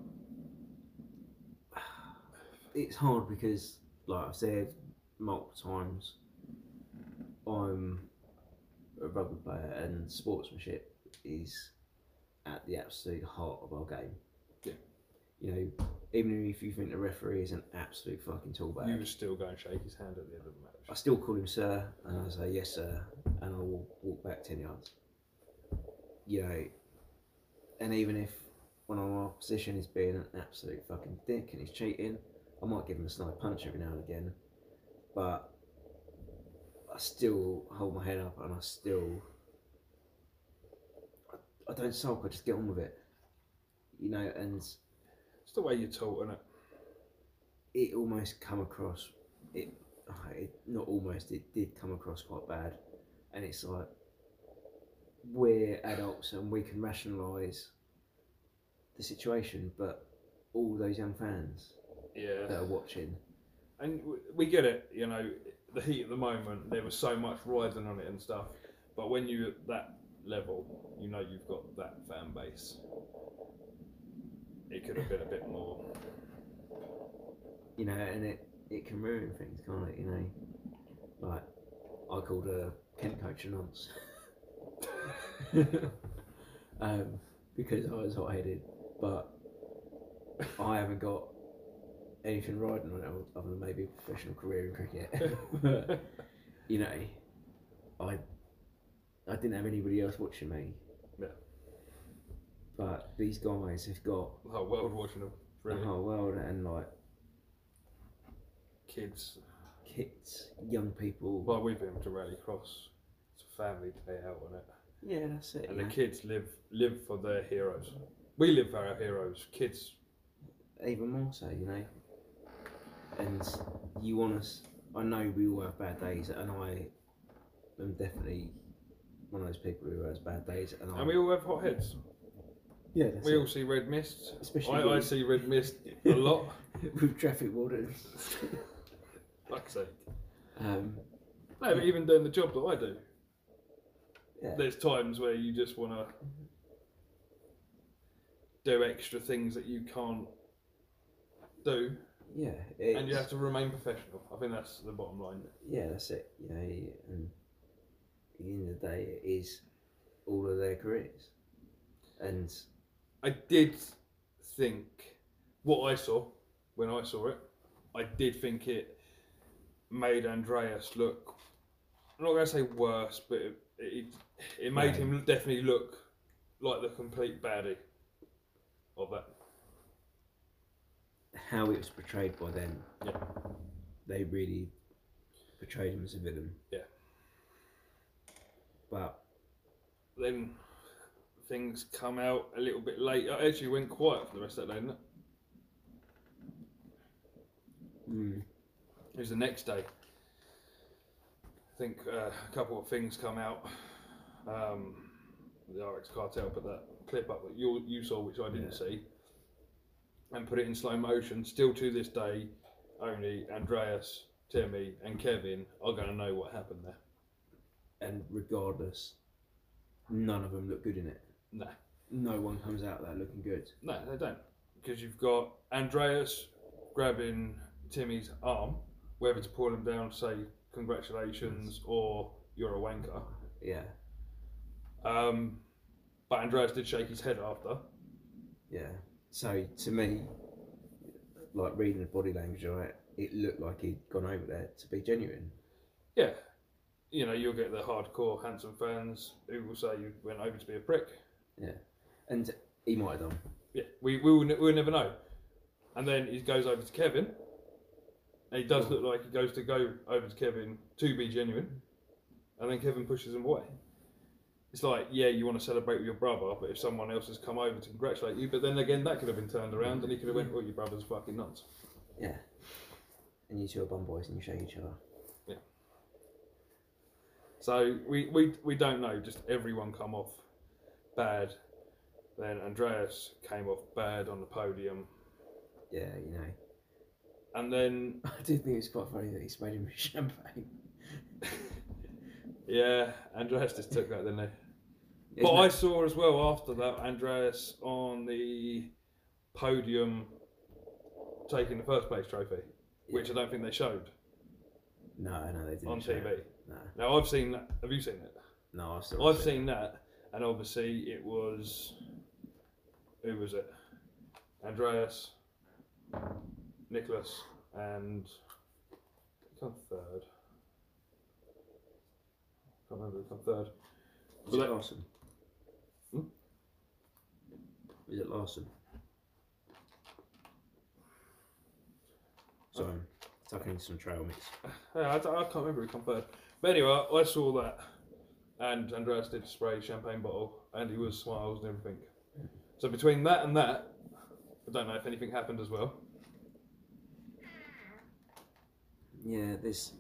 it's hard because, like I've said multiple times, I'm a rugby player, and sportsmanship is at the absolute heart of our game. Yeah. You know, even if you think the referee is an absolute fucking toolbag, You would still go and shake his hand at the end of the match. I still call him sir, and I say yes sir, and I will walk back ten yards. You know, and even if one of my opposition is being an absolute fucking dick and he's cheating, I might give him a snide punch every now and again, but I still hold my head up and I still, I, I don't sulk, I just get on with it. You know, and It's the way you're taught, isn't it? it almost come across, it, it not almost, it did come across quite bad, and it's like, we're adults and we can rationalise the situation, but all those young fans Yeah. that are watching, And w- we get it, you know, the heat at the moment, there was so much riding on it and stuff. But when you're at that level, you know you've got that fan base. It could have been a bit more. you know, and it, it can ruin things, can't it? You know, like I called a Kent coach a nonce um, because I was hot-headed, but I haven't got anything riding on it other than maybe a professional career in cricket. But, you know, I I didn't have anybody else watching me. Yeah. But these guys have got The whole world watching them. Really. the whole world, and like Kids. kids, young people. Well, we've been to Rally Cross. It's a family day out on it. Yeah, that's it. And yeah. the kids live live for their heroes. We live for our heroes. Kids. Even more so, you know. And you want us. I know we all have bad days, and I am definitely one of those people who has bad days. And, And we all have hot heads. yeah, that's We it. all see red mist. Especially I, I with- see red mist a lot. with traffic wardens. Like I say. um, No, but even doing the job that I do, yeah. there's times where you just want to do extra things that you can't do Yeah, and you it's- have to remain professional. I think that's the bottom line. Yeah, that's it. You know, and at the end of the day, it is all of their careers. And I did think what I saw when I saw it. I did think it made Andreas look. I'm not going to say worse, but it it, it made Right. him definitely look like the complete baddie of that. how it was portrayed by them, Yeah. they really portrayed him as a villain. Yeah. But Then things come out a little bit later. It actually went quiet for the rest of that day, didn't it? mm, It was the next day. I think uh, a couple of things come out. Um, the R X Cartel put that clip up that you you saw, which I didn't Yeah. see, and put it in slow motion. Still to this day, only Andreas, Timmy, and Kevin are going to know what happened there. and regardless, none of them look good in it. No, No one comes out of that looking good. no, they don't, because you've got Andreas grabbing Timmy's arm, whether to pull him down, say congratulations, or you're a wanker. Yeah, Um, but Andreas did shake his head after. yeah. So to me, like reading the body language of it, it looked like he'd gone over there to be genuine. Yeah, you know, you'll get the hardcore handsome fans who will say you went over to be a prick. Yeah, and he might have done. Yeah, we we will, ne- we'll never know. And then he goes over to Kevin, and he does look like he goes to go over to Kevin to be genuine, and then Kevin pushes him away. It's like, yeah, you want to celebrate with your brother, but if someone else has come over to congratulate you, but then again, that could have been turned around, and he could have went, "Oh, your brother's fucking nuts." Yeah, and you two are bum boys and you shake each other. So we, we we don't know. Just everyone come off bad. Then Andreas came off bad on the podium, Yeah, you know. and then I did think it was quite funny that he sprayed him with champagne. yeah, Andreas just took that, didn't he? Isn't But I that- saw as well after that Andreas on the podium taking the first place trophy, which I don't think they showed No, no, they didn't. on show T V. it. No, Now I've seen that. Have you seen it? no, I've still I've seen that, and obviously it was who was it? Andreas, Nicholas, and come third. Can't remember who come third. Was it But- Larson? Hmm? Was it Larson? So I'm tucking some trail mix. Yeah, I, don't- I can't remember who come third. But anyway, I saw that, and Andreas did spray a champagne bottle, and he was smiles and everything. So between that and that, I don't know if anything happened as well. Yeah, there's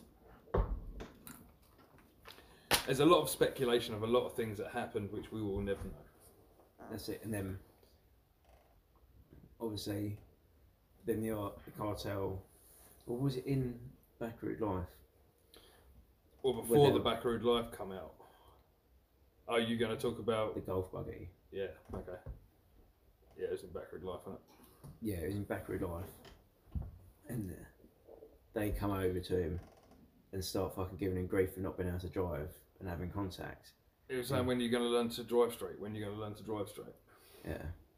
There's a lot of speculation of a lot of things that happened, which we will never know. that's it, and then obviously then the art, the cartel, or was it in Backroot Life? Well, before they the were- Backroad Life come out, are you going to talk about? The golf buggy. Yeah, okay. Yeah, it's in Backroad Life, isn't it? Yeah, it was in Backroot Life, and uh, they come over to him and start fucking giving him grief for not being able to drive and having contact. It was saying when you're going to learn to drive straight. When you're going to learn to drive straight. Yeah.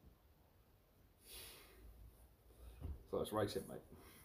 So that's racing, mate.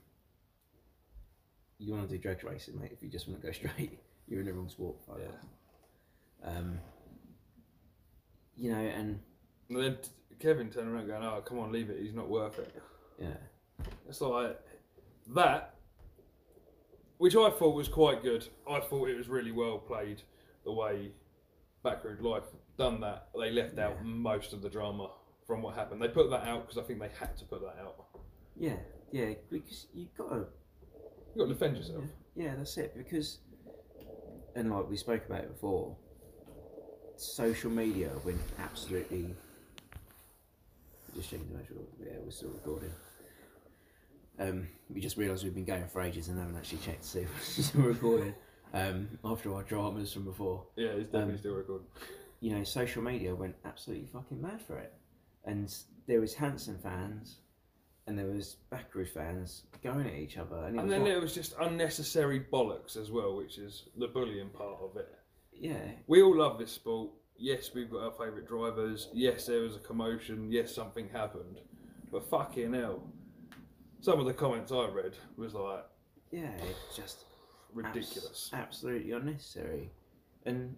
You want to do drag racing, mate, if you just want to go straight. You're in the wrong sport. Like Yeah. that. Um, you know, and And then t- Kevin turned around going, "Oh, come on, leave it. He's not worth it." yeah, It's like that, which I thought was quite good. I thought it was really well played the way Backroad Life done that. They left out Yeah. most of the drama from what happened. They put that out because I think they had to put that out. yeah, yeah, because you got to, You got to defend yourself. yeah, that's it. Because, and like we spoke about it before, social media went absolutely. Just checking to make sure, yeah, we're still recording. Um, we just realised we've been going for ages and haven't actually checked to see if we're still recording. Um, after our dramas from before, Yeah, it's definitely Um, still recording. you know, social media went absolutely fucking mad for it, and there was Hanson fans, and there was Backroo fans going at each other, and, it And was then like, there was just unnecessary bollocks as well, which is the bullying part of it. yeah, We all love this sport. Yes, we've got our favourite drivers. Yes, there was a commotion. Yes, something happened. But fucking hell, some of the comments I read was like yeah, it's just ridiculous. abs- absolutely unnecessary, and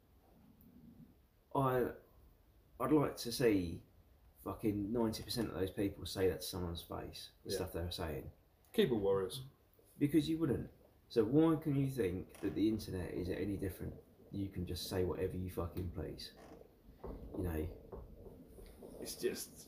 I, I'd like to see fucking ninety percent of those people say that to someone's face, the Yeah. stuff they were saying, Keyboard warriors. because you wouldn't. So why can you think that the internet is any different? You can just say whatever you fucking please. You know, It's just.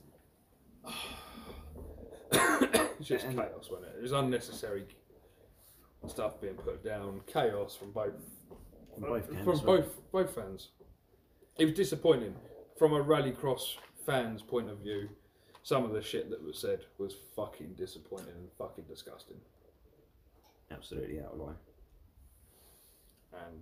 It's just And- chaos, wasn't it? It was unnecessary stuff being put down. Chaos from both from both from camps. both both fans. It was disappointing from a rallycross fan's point of view. Some of the shit that was said was fucking disappointing and fucking disgusting. Absolutely out of line. And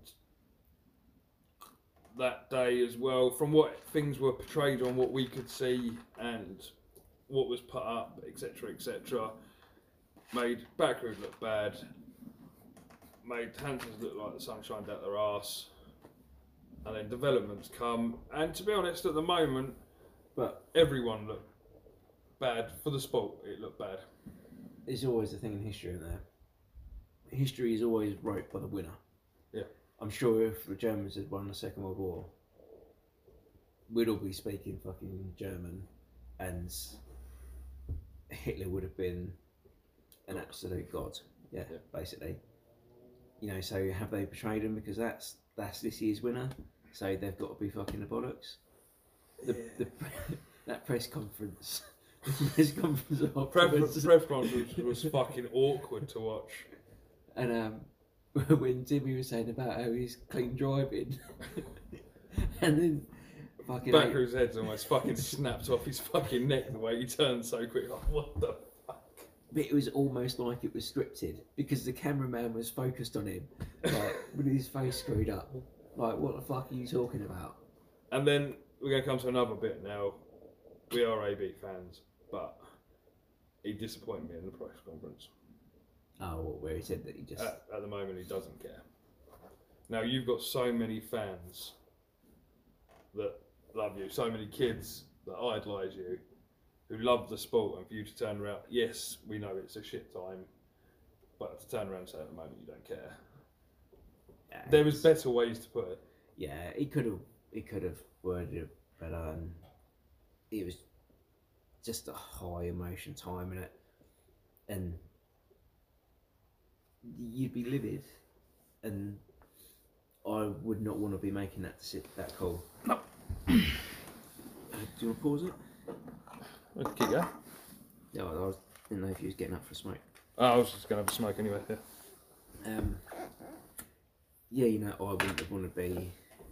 that day as well, from what things were portrayed on what we could see and what was put up, etc, etc, made Backroo look bad, made Hansons look like the sun shined out their arse, and then developments come, and to be honest, at the moment, But everyone looked bad for the sport. It looked bad. there's always a thing in history, isn't there? History is always wrote by the winner. Yeah. I'm sure if the Germans had won the Second World War, we'd all be speaking fucking German, and Hitler would have been an absolute god. Yeah, Yeah. basically. You know, so have they betrayed him because that's that's this year's winner? So they've got to be fucking the bollocks. The, Yeah. the that press conference, the press conference Pref- afterwards. press conference was fucking awkward to watch. And um, when Timmy was saying about how he's clean driving, and then fucking Backroo's head's almost fucking snapped off his fucking neck the way he turned so quick. Like, what the fuck? but it was almost like it was scripted because the cameraman was focused on him, like with his face screwed up. Like, what the fuck are you talking about? And then we're going to come to another bit now. We are A B fans, but he disappointed me in the press conference. Oh, well, where he said that he just At, at the moment, he doesn't care. Now, you've got so many fans that love you, so many kids that idolise you, who love the sport, and for you to turn around, yes, we know it's a shit time, but to turn around and say at the moment you don't care. yeah, There was it's- better ways to put it. Yeah, he could have he could have worded it better, and it was just a high emotion time in it, and you'd be livid, and I would not want to be making that sit that call. No. Uh, do you want to pause it? Let's keep going. Yeah, I was, didn't know if you was getting up for a smoke. Oh, I was just going to have a smoke anyway. Yeah. Um, yeah, you know, I wouldn't have wanted to be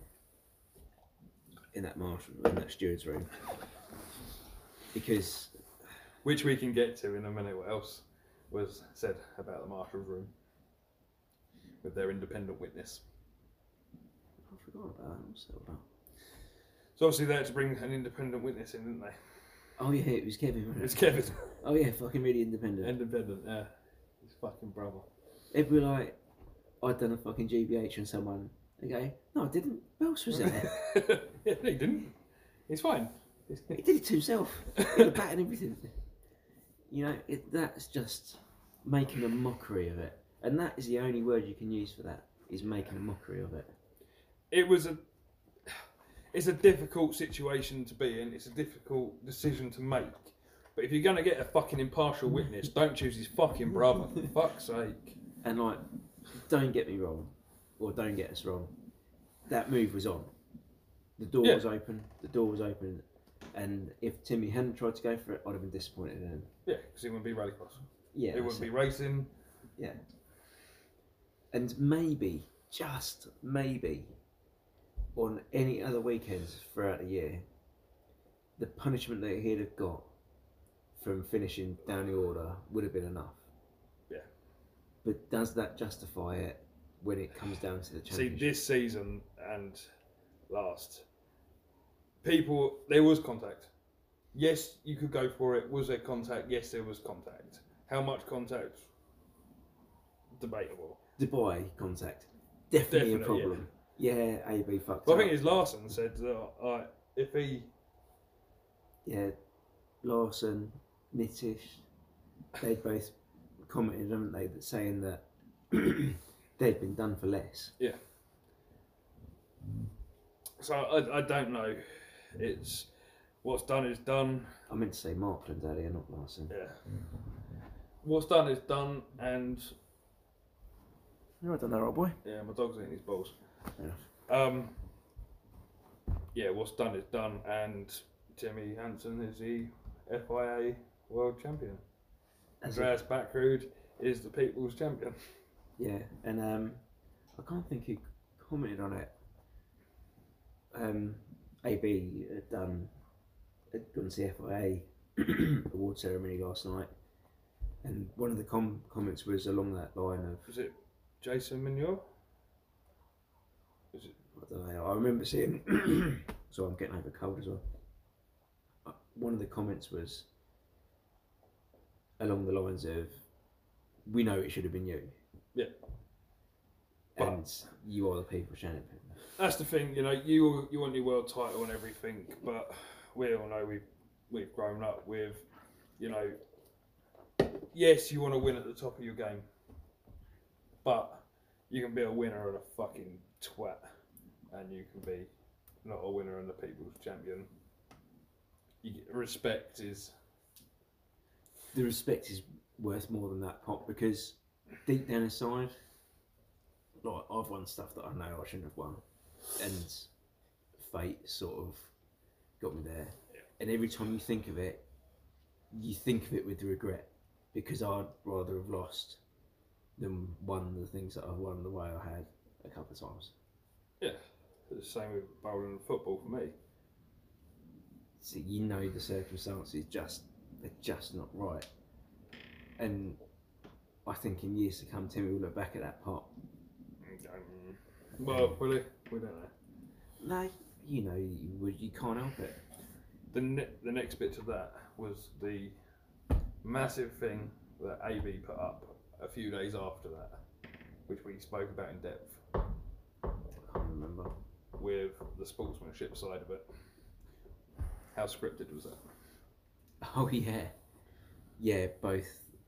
in that marshal, in that steward's room, because Which we can get to in a minute. What else was said about the marshal's room with their independent witness? I forgot about that. What's that about? So obviously they had to bring an independent witness in, didn't they? Oh yeah, it was Kevin. Wasn't it? It's Kevin. Oh yeah, fucking really independent. Independent, yeah. His fucking brother. It'd be like I'd done a fucking G B H on someone. They go, no, I didn't. Who else was there? Yeah, he didn't. He's fine. He did it to himself. He had a bat and everything. You know, it, that's just making a mockery of it, and that is the only word you can use for that. Is making a mockery of it. It was a. It's a difficult situation to be in. It's a difficult decision to make. But if you're going to get a fucking impartial witness, don't choose his fucking brother. For fuck's sake. And like, don't get me wrong, or don't get us wrong. That move was on. The door Yeah. was open. The door was open, and if Timmy hadn't tried to go for it, I'd have been disappointed in him. Yeah, because it wouldn't be rallycross. Yeah, It wouldn't so- be racing. Yeah. And maybe, just maybe, on any other weekends throughout the year, the punishment that he'd have got from finishing down the order would have been enough. Yeah. But does that justify it when it comes down to the See, championship? this season and last, people, there was contact. Yes, you could go for it. Was there contact? Yes, there was contact. How much contact? Debatable. Dubai contact, definitely, Definitely, a problem. Yeah, A B fucked Well, up. I think it's Larson said that uh, if he, Yeah, Larson, Nitish, they both commented, haven't they, that saying that they'd been done for less. yeah. So I, I don't know. It's what's done is done. I meant to say Markland earlier, not Larson. Yeah. What's done is done, and No, I don't know, old boy. yeah, my dog's eating his balls. Yeah. Um. Yeah, what's done is done, and Timmy Hansen is the F I A World Champion. As Andreas Backrud is the People's Champion. Yeah, and um, I can't think who commented on it. Um, A B had done, had gone to the F I A award ceremony last night, and one of the com- comments was along that line of, Was it Jason Mignot? Was it? I don't know, I remember seeing, so I'm getting over cold as well. Uh, One of the comments was along the lines of, we know it should have been you. Yeah. And you are the People's Champion. That's the thing, you know. You you want your world title and everything, but we all know we've we've grown up with, you know. Yes, you want to win at the top of your game, but you can be a winner and a fucking twat, and you can be not a winner and the People's Champion. You get, respect is The respect is worth more than that pop, because deep down inside, like, I've won stuff that I know I shouldn't have won, and fate sort of got me there. Yeah. And every time you think of it, you think of it with regret, because I'd rather have lost than won the things that I've won the way I had a couple of times. yeah. The same with bowling and football for me. So you know the circumstances just they're just not right, and I think in years to come, Timmy will look back at that pot. Um, well, will he? We don't know. No, you know, you, you can't help it. The ne- the next bit to that was the massive thing that A B put up a few days after that, which we spoke about in depth, I can't remember. with the sportsmanship side of it. How scripted was that? Oh yeah, yeah. Both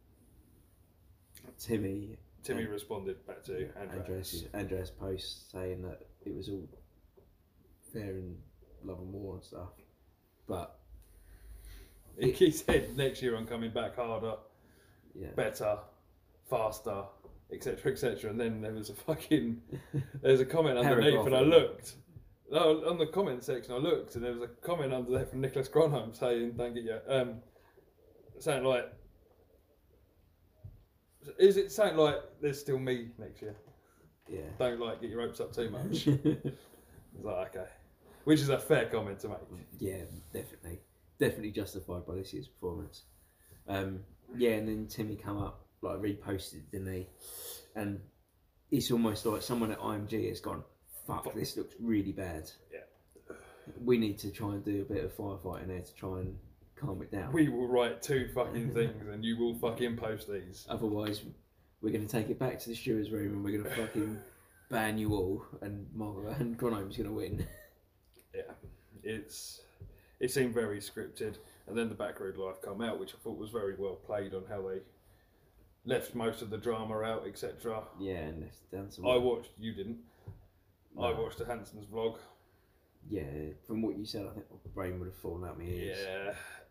Timmy, Timmy and responded back to Andreas. Andreas, Andreas post saying that it was all fair and love and war and stuff, but He, he said next year I'm coming back harder, yeah, better, faster, et cetera, et cetera. And then there was a fucking, there's a comment underneath, and I looked. No, on the comment section, I looked, and there was a comment under there from Nicholas Gronholm saying, "Don't get your," um, saying like, is it saying like, "There's still me next year. yeah. Don't like get your hopes up too much." It's like, okay, which is a fair comment to make. Yeah, definitely, definitely justified by this year's performance. Um, yeah, and then Timmy come up, like, reposted, didn't he? And it's almost like someone at I M G has gone, fuck, this looks really bad. Yeah. We need to try and do a bit of firefighting there to try and calm it down. We will write two fucking things, and you will fucking post these. Otherwise, we're going to take it back to the steward's room and we're going to fucking ban you all, and Margaret and Gronholm's going to win. Yeah, it's it seemed very scripted, and then the Back Road Live come out, which I thought was very well played on how they left most of the drama out, et cetera. Yeah, and it's down some. I watched. You didn't. I No. watched the Hanson's vlog. Yeah, from what you said, I think my brain would have fallen out my ears. Yeah.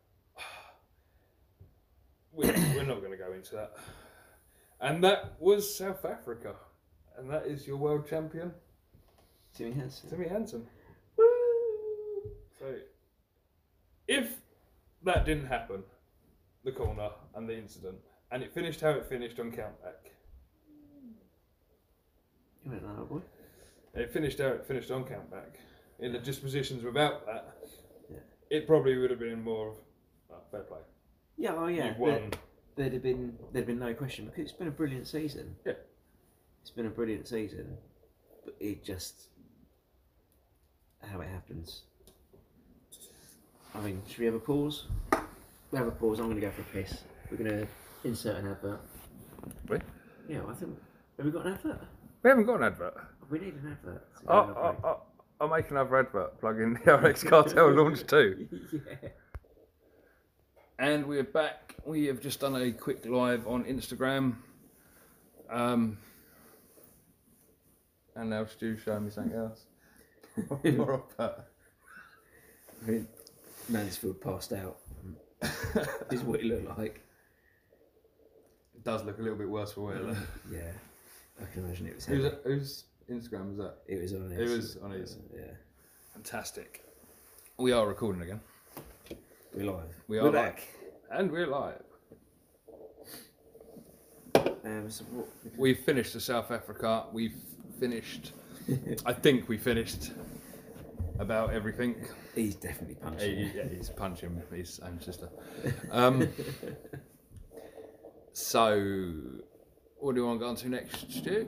We're, we're not going to go into that. And that was South Africa, and that is your world champion, Timmy Hansen. Timmy Hansen. Woo! So, if that didn't happen, the corner and the incident, and it finished how it finished on countback, You went that, boy. it finished how it finished on countback, in the dispositions without that, Yeah. it probably would have been more of uh, fair play. Yeah, oh yeah. You've won. There, there'd have been there'd have been no question, because it's been a brilliant season. Yeah. It's been a brilliant season, but it just how it happens. I mean, should we have a pause? We have a pause. I'm going to go for a piss. We're going to insert an advert. We? Yeah, I think. Have we got an advert? We haven't got an advert. We need an advert. to go I'll, on a I'll, break. I'll, I'll make another advert. Plug in the R X Cartel Launch two. Yeah. And we're back. We have just done a quick live on Instagram. Um, and now Stu's showing me something else. More of that. I mean, Mansfield passed out. Is what he looked like. It does look a little bit worse for wear though. Yeah, I can imagine it was. Who's, Heavy. whose Instagram was that? It was on It his. was on his. Yeah, Fantastic. We are recording again. we're live. We We're are back. live. And we're live. Um, so what, We've finished the South Africa. We've finished. I think we finished about everything. he's definitely punching. He, yeah, he's punching his own sister. Um, so, what do you want to go on to next, Stu?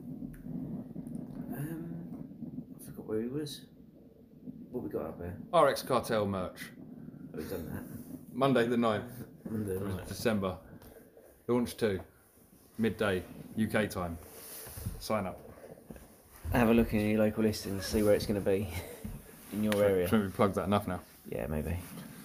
Um, I forgot where he was. What we got up there? R X Cartel merch. Oh, we've done that. Monday the ninth Monday of night. December. Launch two. Midday. U K time. Sign up. Have a look in your local listings, see where it's going to be in your area. Should we plug that enough now? Yeah, maybe.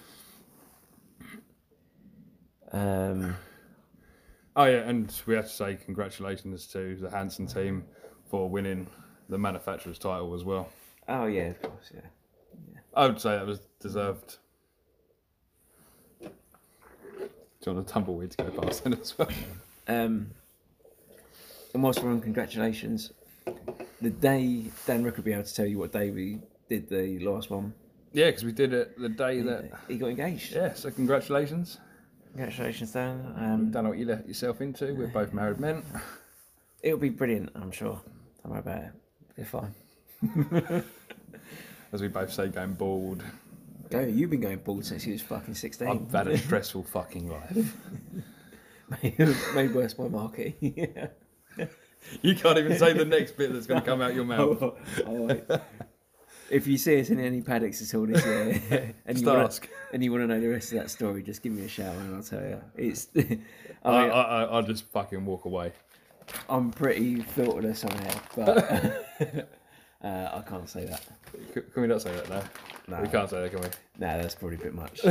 Um, Oh yeah, and we have to say congratulations to the Hanson team for winning the manufacturer's title as well. oh yeah, of course, yeah. I would say that was deserved. Do you want a tumbleweed to go past then as well? Um, and whilst we're on congratulations, the day Dan Rook will be able to tell you what day we did the last one. Yeah, because we did it the day that. He got engaged. Yeah, so congratulations. Congratulations, Dan. You've Um, done what you let yourself into. We're both married men. it'll be brilliant, I'm sure. Don't worry about it. It'll be fine. As we both say, going bald. Go, you've been going bald since you was fucking sixteen. I've had a stressful fucking life. made, made worse by Marky. Yeah. You can't even say the next bit that's going to come out your mouth. Oh, oh, wait. If you see us in any paddocks at all this year, and you Just wanna, ask. and you want to know the rest of that story, just give me a shout and I'll tell you. It's, I mean, I, I, I, I'll just fucking walk away. I'm pretty filterless on air, but uh, I can't say that. Can, can we not say that now? No. We can't say that, can we? Nah, that's probably a bit much.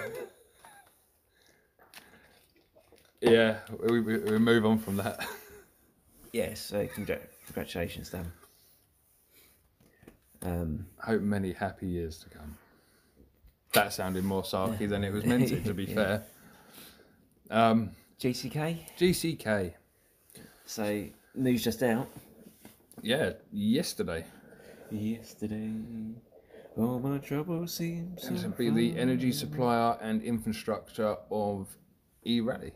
Yeah, we, we, we move on from that. Yes, so congr- congratulations, Dan. Um, Hope many happy years to come. That sounded more sarky than it was meant to, to be Yeah. fair. Um, G C K. G C K. So news just out. Yeah, yesterday. Yesterday, all my troubles seem so This would be the energy supplier and infrastructure of E-Rally.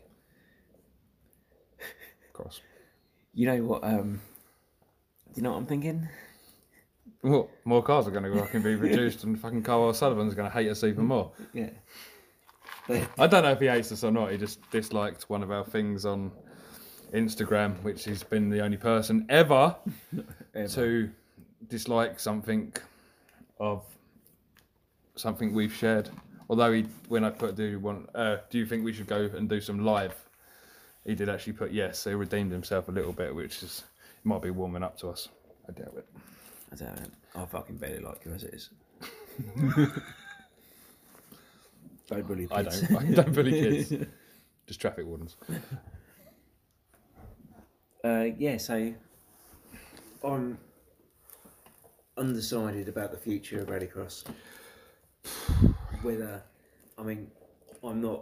Cross. You know what? Um, you know what I'm thinking? What? More cars are going to fucking be reduced and fucking Carl Sullivan's going to hate us even more. Yeah. They- I don't know if he hates us or not. He just disliked one of our things on Instagram, which has been the only person ever, Ever. to dislike something of something we've shared. Although he, when I put, do you want, uh, do you think we should go and do some live? He did actually put yes. So he redeemed himself a little bit, which is might be warming up to us. I doubt it. I don't know. I fucking barely like you as it is. Don't bully I kids. don't. I don't bully kids. Just traffic wardens. Uh, yeah, so I'm undecided about the future of Rallycross. Whether, I mean, I'm not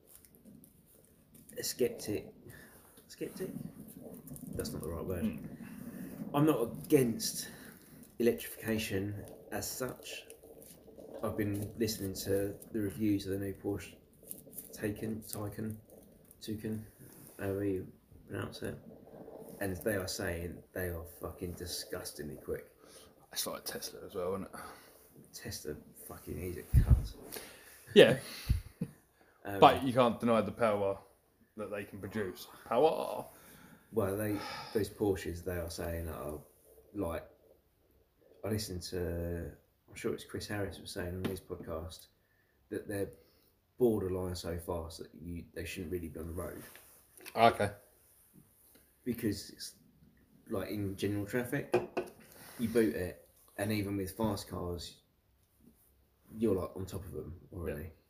a skeptic. Skeptic? That's not the right word. I'm not against electrification as such. I've been listening to the reviews of the new Porsche Taycan, Taycan, Taycan, however you pronounce it. And they are saying they are fucking disgustingly quick. It's like Tesla as well, isn't it? Tesla fucking is a cunt. Yeah, Um, but you can't deny the power that they can produce. Power. well, they those Porsches they are saying are like. I listened to, I'm sure it's Chris Harris was saying on his podcast that they're borderline so fast that you they shouldn't really be on the road Okay. because it's like in general traffic, you boot it, and even with fast cars, you're like on top of them already. Yeah.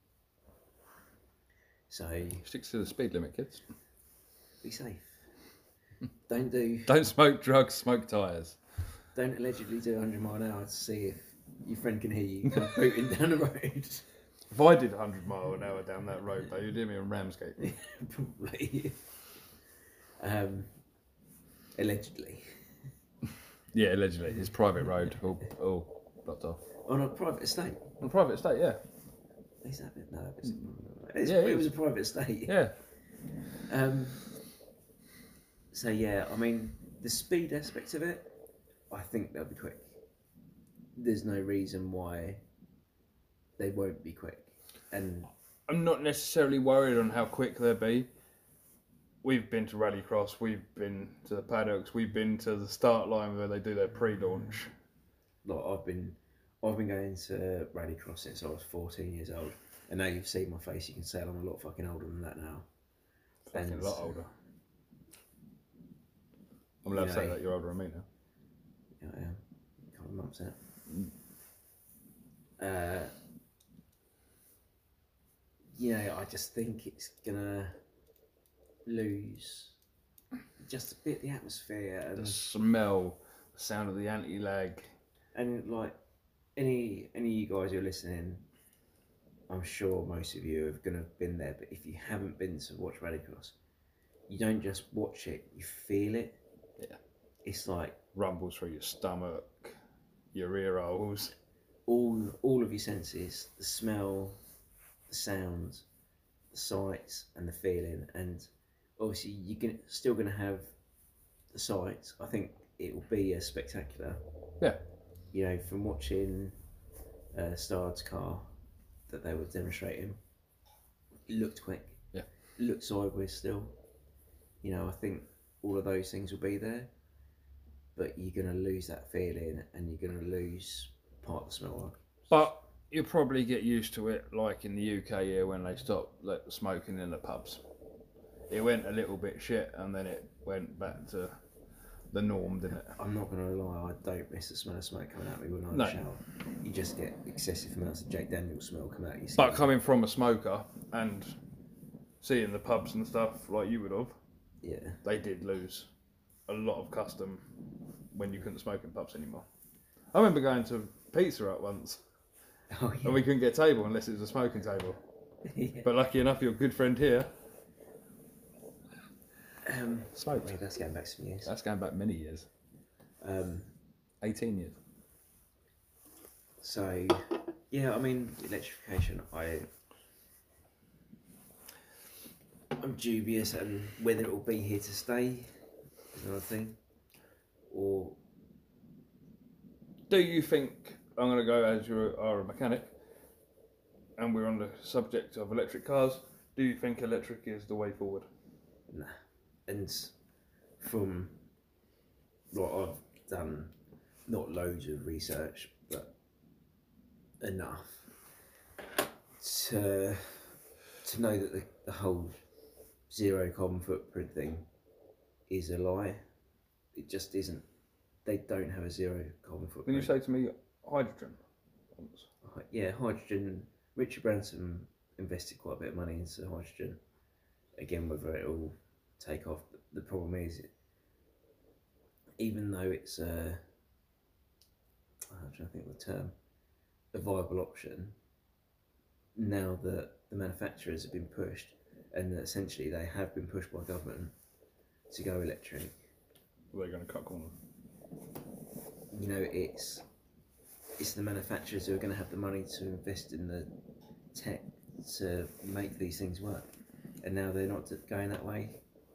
So Stick to the speed limit, kids. be safe. Don't do. Don't smoke drugs, smoke tyres. Don't allegedly do one hundred mile an hour to see if your friend can hear you come booting down the road. If I did one hundred mile an hour down that road, though, you'd hear me on Ramsgate. Probably. Um, allegedly. Yeah, allegedly. It's private road, all, all blocked off. On a private estate. On a private estate, yeah. Is that it? No, it's, it's, Yeah, it it was is. a private estate. Yeah. Um, so yeah, I mean, the speed aspect of it, I think they'll be quick. There's no reason why they won't be quick. And I'm not necessarily worried on how quick they'll be. We've been to Rallycross, we've been to the paddocks, we've been to the start line where they do their pre-launch. like I've been, I've been going to Rallycross since I was fourteen years old, and now you've seen my face, you can say I'm a lot fucking older than that now. Fucking And- a lot older. I'm allowed You to say know, that you're older than me now. Yeah, I am. A couple of months out. Uh, you know, I just think it's gonna lose just a bit the atmosphere The and smell, the sound of the anti-lag. and like any any of you guys who are listening, I'm sure most of you have gonna have been there. But if you haven't been to watch Rallycross, you don't just watch it; you feel it. Yeah. It's like Rumbles through your stomach, your ear holes. all all of your senses, the smell, the sounds, the sights and the feeling, and obviously you're gonna, still going to have the sights. I think it will be a spectacular. Yeah. You know, from watching uh, Stard's car that they were demonstrating, it looked quick. Yeah. It looked sideways still. You know, I think all of those things will be there, but you're going to lose that feeling and you're going to lose part of the smell. But you'll probably get used to it, like in the U K here when they stopped like, smoking in the pubs. It went a little bit shit and then it went back to the norm, didn't it? I'm not going to lie, I don't miss the smell of smoke coming out of me when I No. shower. You just get excessive amounts of Jack Daniels smell come out of your skin. But coming from a smoker and seeing the pubs and stuff like you would have, Yeah. they did lose a lot of custom when you couldn't smoke in pubs anymore. I remember going to Pizza Hut once Oh, yeah. and we couldn't get a table unless it was a smoking table. yeah. But lucky enough, your good friend here Um, smoked. wait, that's going back some years. That's going back many years. Um, eighteen years. so, yeah, I mean, electrification, I, I'm dubious and whether it will be here to stay is another thing. Or, Do you think, I'm going to go as you are a mechanic, and we're on the subject of electric cars, do you think electric is the way forward? nah. And from what I've done, not loads of research, but enough to to know that the, the whole zero carbon footprint thing is a lie. It just isn't. They don't have a zero carbon When footprint. you say to me hydrogen, once, Hy- yeah, hydrogen. Richard Branson invested quite a bit of money into hydrogen. Again, whether it will take off, the problem is, even though it's a, I'm trying to think of the term, a viable option, now that the manufacturers have been pushed, and essentially they have been pushed by government to go electric, they're going to cut corners. you know, it's it's the manufacturers who are going to have the money to invest in the tech to make these things work, and now they're not going that way.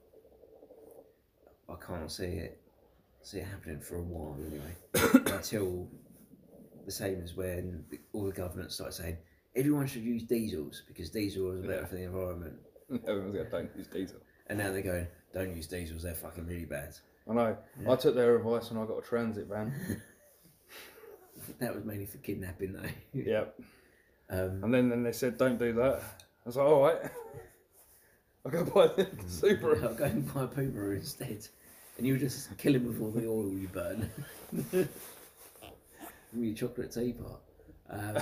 I can't see it see it happening for a while anyway. Until the same as when the, all the governments started saying everyone should use diesels because diesel is better Yeah. for the environment, Everyone's going to don't use diesel. and now they're going, don't use diesels, they're fucking really bad. I know. Yeah. I took their advice and I got a transit van. That was mainly for kidnapping though. Yep. Um, And then, then they said, don't do that. I was like, all right. I'll go buy the Subaru. I'll go and buy a Puma instead. And you just kill him with all the oil you burn. With your chocolate teapot. Um,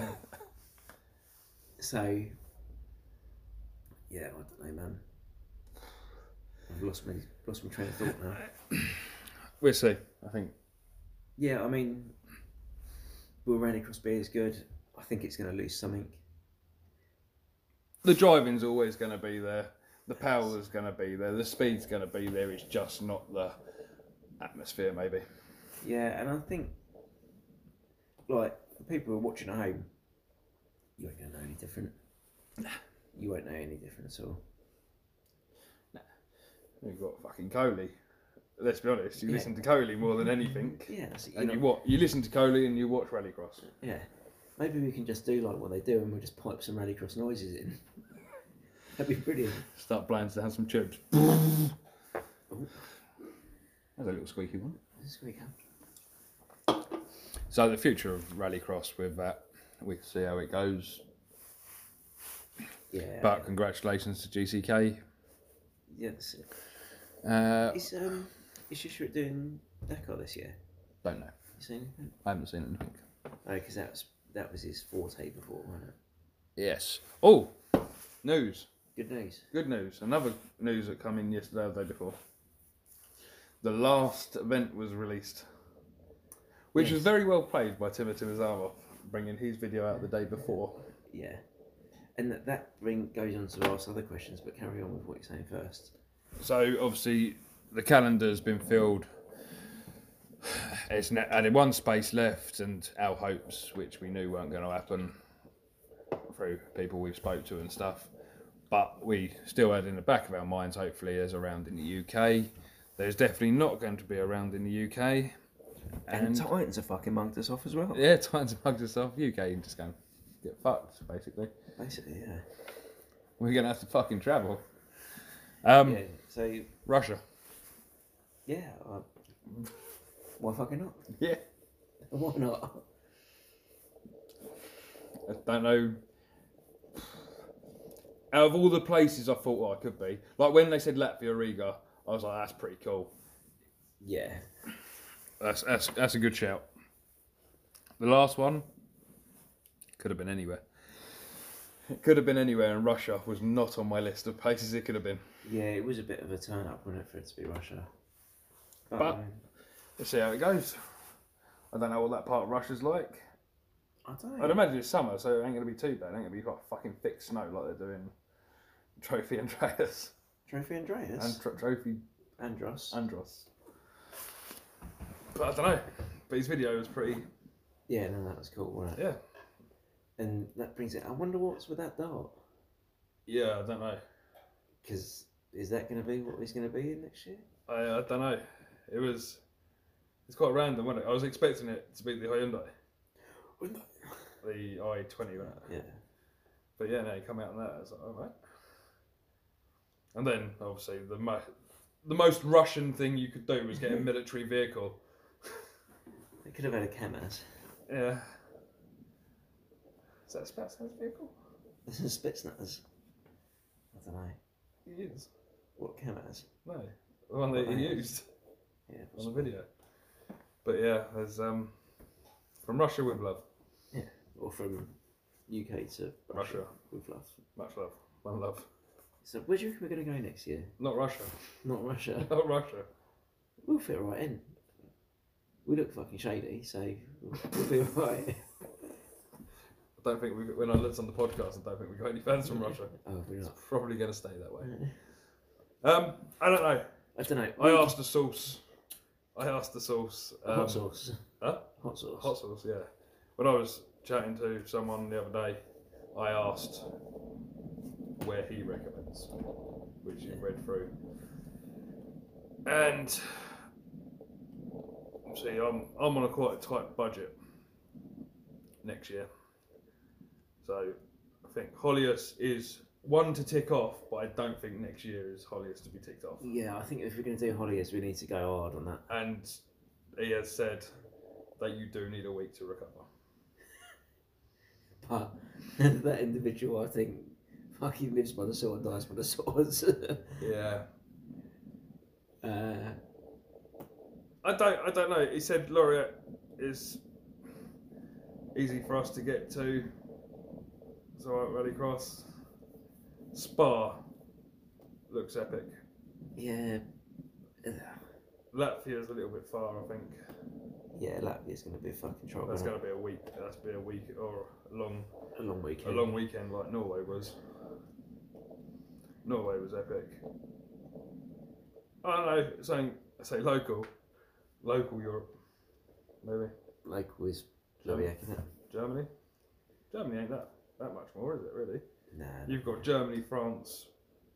so, yeah, I don't know, man. I've lost my, lost my train of thought now. We'll see, I think. Yeah, I mean, will Rallycross be as good? I think it's going to lose something. The driving's always going to be there. The power's going to be there. The speed's going to be there. It's just not the atmosphere, maybe. Yeah, and I think, like, for people who are watching at home, you ain't going to know any different. You won't know any different at all. You've got fucking Coley. Let's be honest, you Yeah. listen to Coley more than anything. Yeah, that's it. And know, you what? You listen to Coley and you watch Rallycross. Yeah. Maybe we can just do like what they do and we'll just pipe some Rallycross noises in. That'd be brilliant. Start playing to have some tubes. Oh, That's a little squeaky one. this week, So the future of Rallycross with that, we can see how it goes. yeah. But congratulations to G C K. Yeah, that's it. Uh, Is, um, is Shushrit doing Dakar this year? don't know. You seen anything? I haven't seen anything. Oh, because that was, that was his forte before, wasn't it? Yes. Oh, news. Good news. Good news. Another news that came in yesterday or the day before. The last event was released, which Yes. was very well played by Timothy Mazarov, bringing his video out the day before. Yeah. And that, that bring, goes on to ask other questions, but carry on with what you're saying first. So obviously the calendar's been filled. It's ne- added one space left, and our hopes, which we knew weren't going to happen through people we've spoke to and stuff, but we still had in the back of our minds, hopefully, there's a round in the U K. There's definitely not going to be a round in the U K. And, And, Titans have fucking mugged us off as well. yeah, trying to bug us off. U K, you just going to get fucked, basically. Basically, yeah. We're going to have to fucking travel. Um, Yeah, so, Russia. yeah. I, why fucking not? Yeah. Why not? I don't know. Out of all the places I thought, oh, I could be, like when they said Latvia Riga, I was like, that's pretty cool. Yeah. That's that's that's a good shout. The last one could have been anywhere. It could have been anywhere, and Russia was not on my list of places it could have been. Yeah, it was a bit of a turn up, wasn't it, for it to be Russia? But, But- um, Let's see how it goes. I don't know what that part of Russia's like. I don't I'd know. imagine it's summer, so it ain't going to be too bad. It ain't going to be like fucking thick snow like they're doing Trophy Andreas Trophy Andreas? and tro- Trophy Andros. Andros. But I don't know. But his video was pretty, Yeah, no, that was cool, wasn't it? yeah. And that brings it. I wonder what's with that dart. Yeah, I don't know. Because is that going to be what he's going to be in next year? I, I don't know. It was, it's quite random, wasn't it? I was expecting it to be the Hyundai, the i twenty, wasn't it? Yeah. But yeah, no, he come out on that. I was like, all right. And then, obviously, the mo- the most Russian thing you could do was get a military vehicle. They could have had a Kamaz. Yeah. Is that a Spetsnaz vehicle? This is Spetsnaz. I don't know. He is. What Kamaz? No, the one that he Right. used Yeah. on the possibly. video. But yeah, there's um from Russia with love, Yeah. Or from U K to Russia, Russia. with love. much love, one love. So where do you reckon we're going to go next year? Not Russia, Not Russia. not Russia. We'll fit right in. We look fucking shady, so we'll be alright. I don't think we. When I looked on the podcast, I don't think we got any fans from Russia. Oh, we're It's not. probably going to stay that way. Um, I don't know. I don't know. I asked the source. I asked the source. Um, hot sauce. Huh? Hot sauce. Hot sauce, yeah. When I was chatting to someone the other day, I asked where he recommends, which you've read through. And see, I'm I'm on a quite tight budget next year, so I think Hollius is one to tick off, but I don't think next year is Hollius to be ticked off. Yeah, I think if we're going to do Hollies, we need to go hard on that. And he has said that you do need a week to recover. but that individual, I think, fucking lives by the sword and dies by the swords. Yeah. uh, I don't. I don't know. He said Laureate is easy for us to get to. It's alright, Rallycross. Spa looks epic. yeah. Latvia's a little bit far, I think. Yeah, Latvia's going to be a fucking trouble. That's going to be a week. That's be a week or a long, a long weekend. a long weekend like Norway was. Norway was epic. I don't know. Saying I say local, local Europe, maybe Local is Zodiac, isn't it? Germany. Germany ain't that that much more, is it? Really? Nah. You've got Germany, France,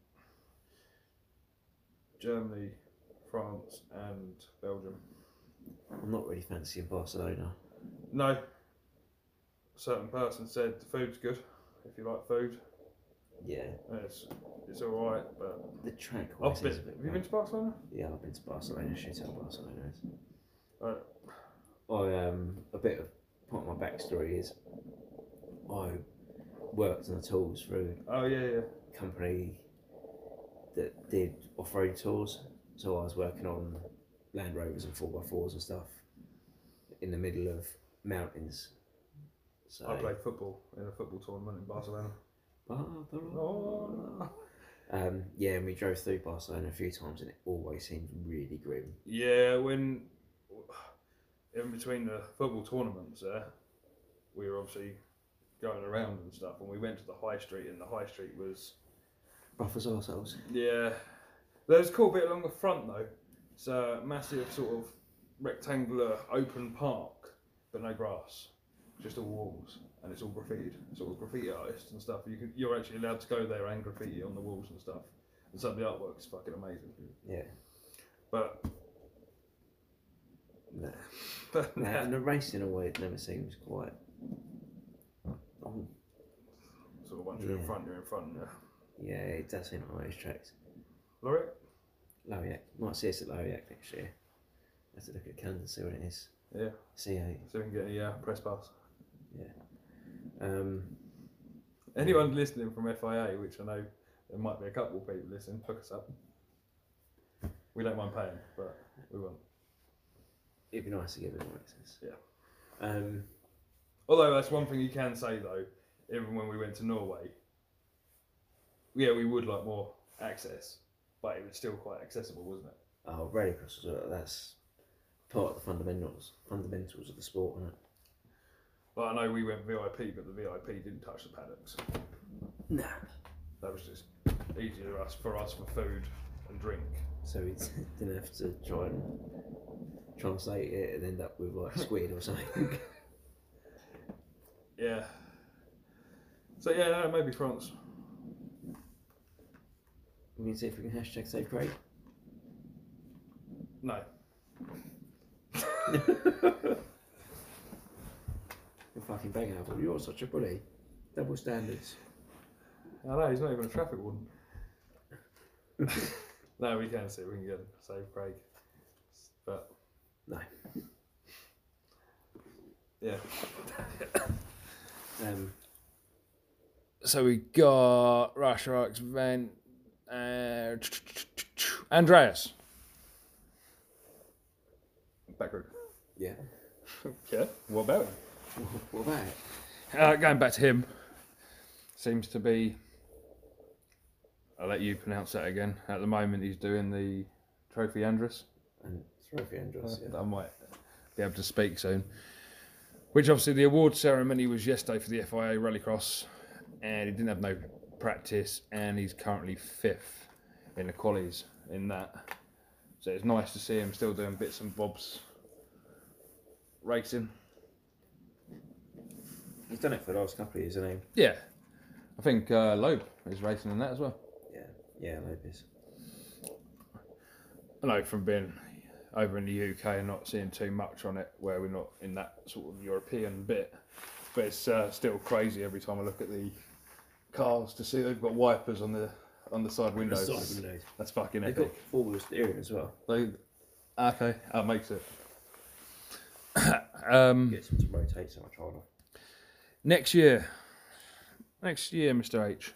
Germany, France, and Belgium. I'm not really fancying Barcelona. No. A certain person said the food's good if you like food. Yeah. And it's it's all right, but The track I've always been. is a bit Have you been to Barcelona? Yeah, I've been to Barcelona. Shit how Barcelona is. Right. I um a bit of part of my backstory is I worked on the tools through Oh yeah, yeah. a company that did off-road tours. So I was working on Land Rovers and four by fours and stuff in the middle of mountains. So I played football in a football tournament in Barcelona. Barcelona. Oh. Um, yeah, and we drove through Barcelona a few times, and it always seemed really grim. Yeah, when in between the football tournaments there, we were obviously going around and stuff, and we went to the high street, and the high street was Rough as ourselves. yeah. There's a cool bit along the front though. It's a massive sort of rectangular open park, but no grass, just all walls, and it's all graffitied. It's all graffiti artists and stuff. You can, you're actually allowed to go there and graffiti on the walls and stuff. And some of the artwork is fucking amazing. Yeah. But No. but No, and the racing always never seems quite. Oh, sort of once you're in Yeah. front, you're in front. Yeah. yeah, it does seem like those tracks. Laureate? Lariac. Might see us at Lariac next year. Have to look at the calendar and see what it is. Yeah. C eight. So we can get any uh, press pass. Um, Anyone listening from F I A, which I know there might be a couple of people listening, hook us up. We don't mind paying, but we won't. it'd be nice to get a bit more access. Yeah. Um, Although that's one thing you can say though, even when we went to Norway, yeah, we would like more access, but it was still quite accessible, wasn't it? oh, rallycross, as well, that's part of the fundamentals fundamentals of the sport, isn't it? But I know we went V I P, but the V I P didn't touch the paddocks. Nah. That was just easier for us, for us for food and drink. So we didn't have to try and translate it and end up with like squid or something. Yeah. So yeah, no, maybe France. We can see if we can hashtag save Craig. No. You fucking bang out. You're such a bully. Double standards. I know, he's not even a traffic warden. No, we can see, we can get him. Save Craig. But, No. yeah. Um, So we got Russia, X, Van, uh, Andreas. Back row. yeah. Yeah, what about him? What about it? Uh, going back to him, seems to be. I'll let you pronounce that again. At the moment, he's doing the Trophy Andrus. And Trophy Andros, yeah. I might be able to speak soon. Which obviously the award ceremony was yesterday for the F I A Rallycross, and he didn't have no practice, and he's currently fifth in the qualies in that. So it's nice to see him still doing bits and bobs racing. He's done it for the last couple of years, hasn't Yeah, I think uh, Loeb is racing in that as well. he? Yeah. Yeah, Lopez. I know from being over in the U K and not seeing too much on it, where we're not in that sort of European bit, but it's uh, still crazy every time I look at the cars to see they've got wipers on the on the side windows. The side windows. That's fucking They've epic. got four-wheel steering as well. They, okay, that makes it. um, Gets them to rotate so much harder. Next year. Next year, Mister H.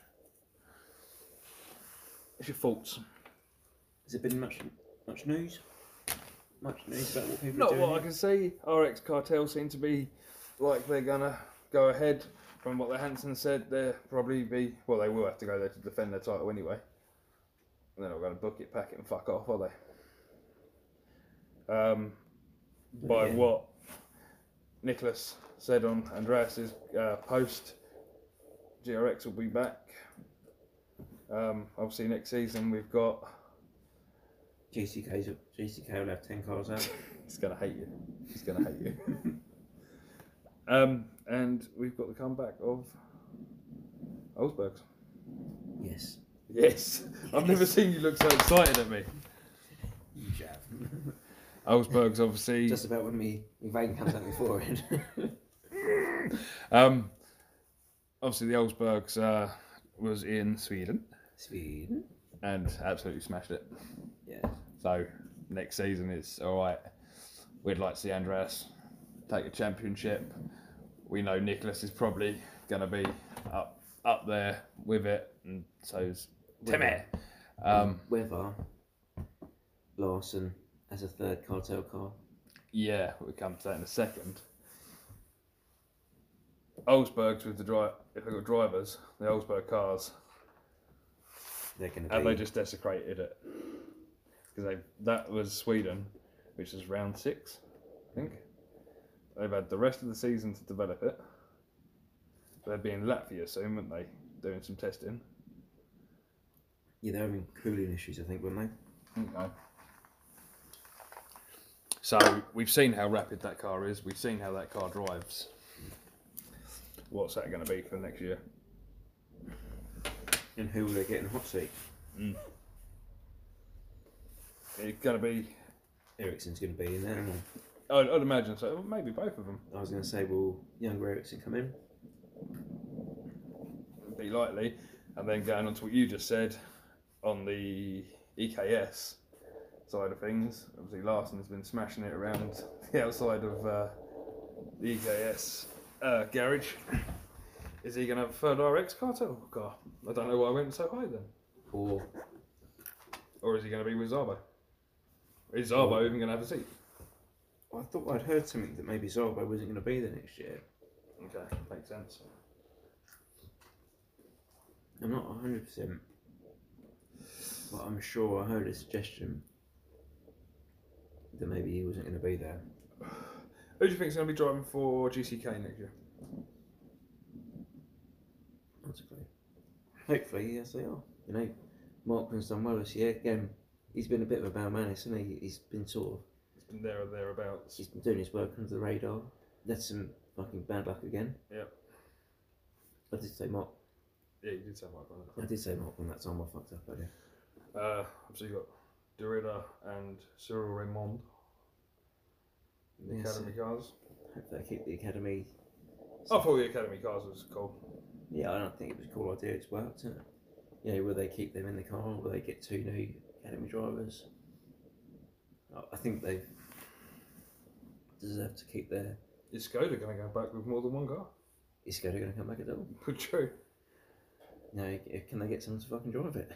What's your thoughts? Has there been much much news? Much news about what people Not are doing? what I can see. R X Cartel seem to be like they're gonna go ahead. From what the Hanson said, they'll probably be. Well, they will have to go there to defend their title anyway. They're not going to book it, pack it, and fuck off, are they? Um, by Yeah. what Nicholas said on Andreas's uh, post, G R X will be back. Um, obviously, next season we've got. G C K's G C K will have ten cars out. He's gonna hate you. He's gonna hate you. um, and we've got the comeback of Olsbergs. Yes. Yes, I've never seen you look so excited at me. You shall. Olsbergs, obviously. Just about when me, me vein comes out my forehead. um, obviously, the Olsbergs uh, was in Sweden Sweden. and absolutely smashed it. Yeah. So next season is all right. We'd like to see Andreas take a championship. We know Nicholas is probably going to be up up there with it, and so's Timmy. Um, Whether Larson as a third cartel car. yeah, we'll come to that in a second. Olsbergs with the drive. If they've got drivers, the Olsberg cars, They're going to have be. they just desecrated it? Because they that was Sweden, which is round six, I think. They've had the rest of the season to develop it. They'd be in Latvia soon, wouldn't they? Doing some testing. Yeah, they're having cooling issues, I think, weren't they? Okay. So we've seen how rapid that car is. We've seen how that car drives. What's that going to be for next year? And who will they get in the hot seat? Mm. It's going to be. Ericsson's going to be in there. And I'd, I'd imagine so. Well, maybe both of them. I was going to say, will younger Ericsson come in? Be likely. And then going on to what you just said on the E K S side of things, obviously Larson's been smashing it around the outside of uh, the E K S uh, garage. Is he going to have a third R X cartel car? I don't know why I went so high then. Or Or is he going to be with Zabo? Is Zabo Well- even going to have a seat? I thought I'd heard something that maybe Zorbo wasn't going to be there next year. Okay, makes sense. I'm not one hundred percent, but I'm sure I heard a suggestion that maybe he wasn't going to be there. Who do you think is going to be driving for G C K next year? Possibly. Hopefully, yes, they are. You know, Markman's done well this year. Again, he's been a bit of a bad man, hasn't he? He's been sort of, It's been there or thereabouts. he's been doing his work under the radar. That's some fucking bad luck again. Yep. I did say Mark. Yeah, you did say Mark on I did say Mark when that time I fucked up earlier. that. Uh, so you got Derrida and Cyril Raymond in the Yes. Academy cars. Hope they keep the academy. I thought the Academy cars was cool. Yeah, I don't think it was a cool idea. It's worked, isn't it? You know, will they keep them in the car? Will they get two new academy drivers? I- I think they deserve to keep their. Is Skoda going to go back with more than one car? Is Skoda going to come back at all? True. No, c- can they get someone to fucking drive it?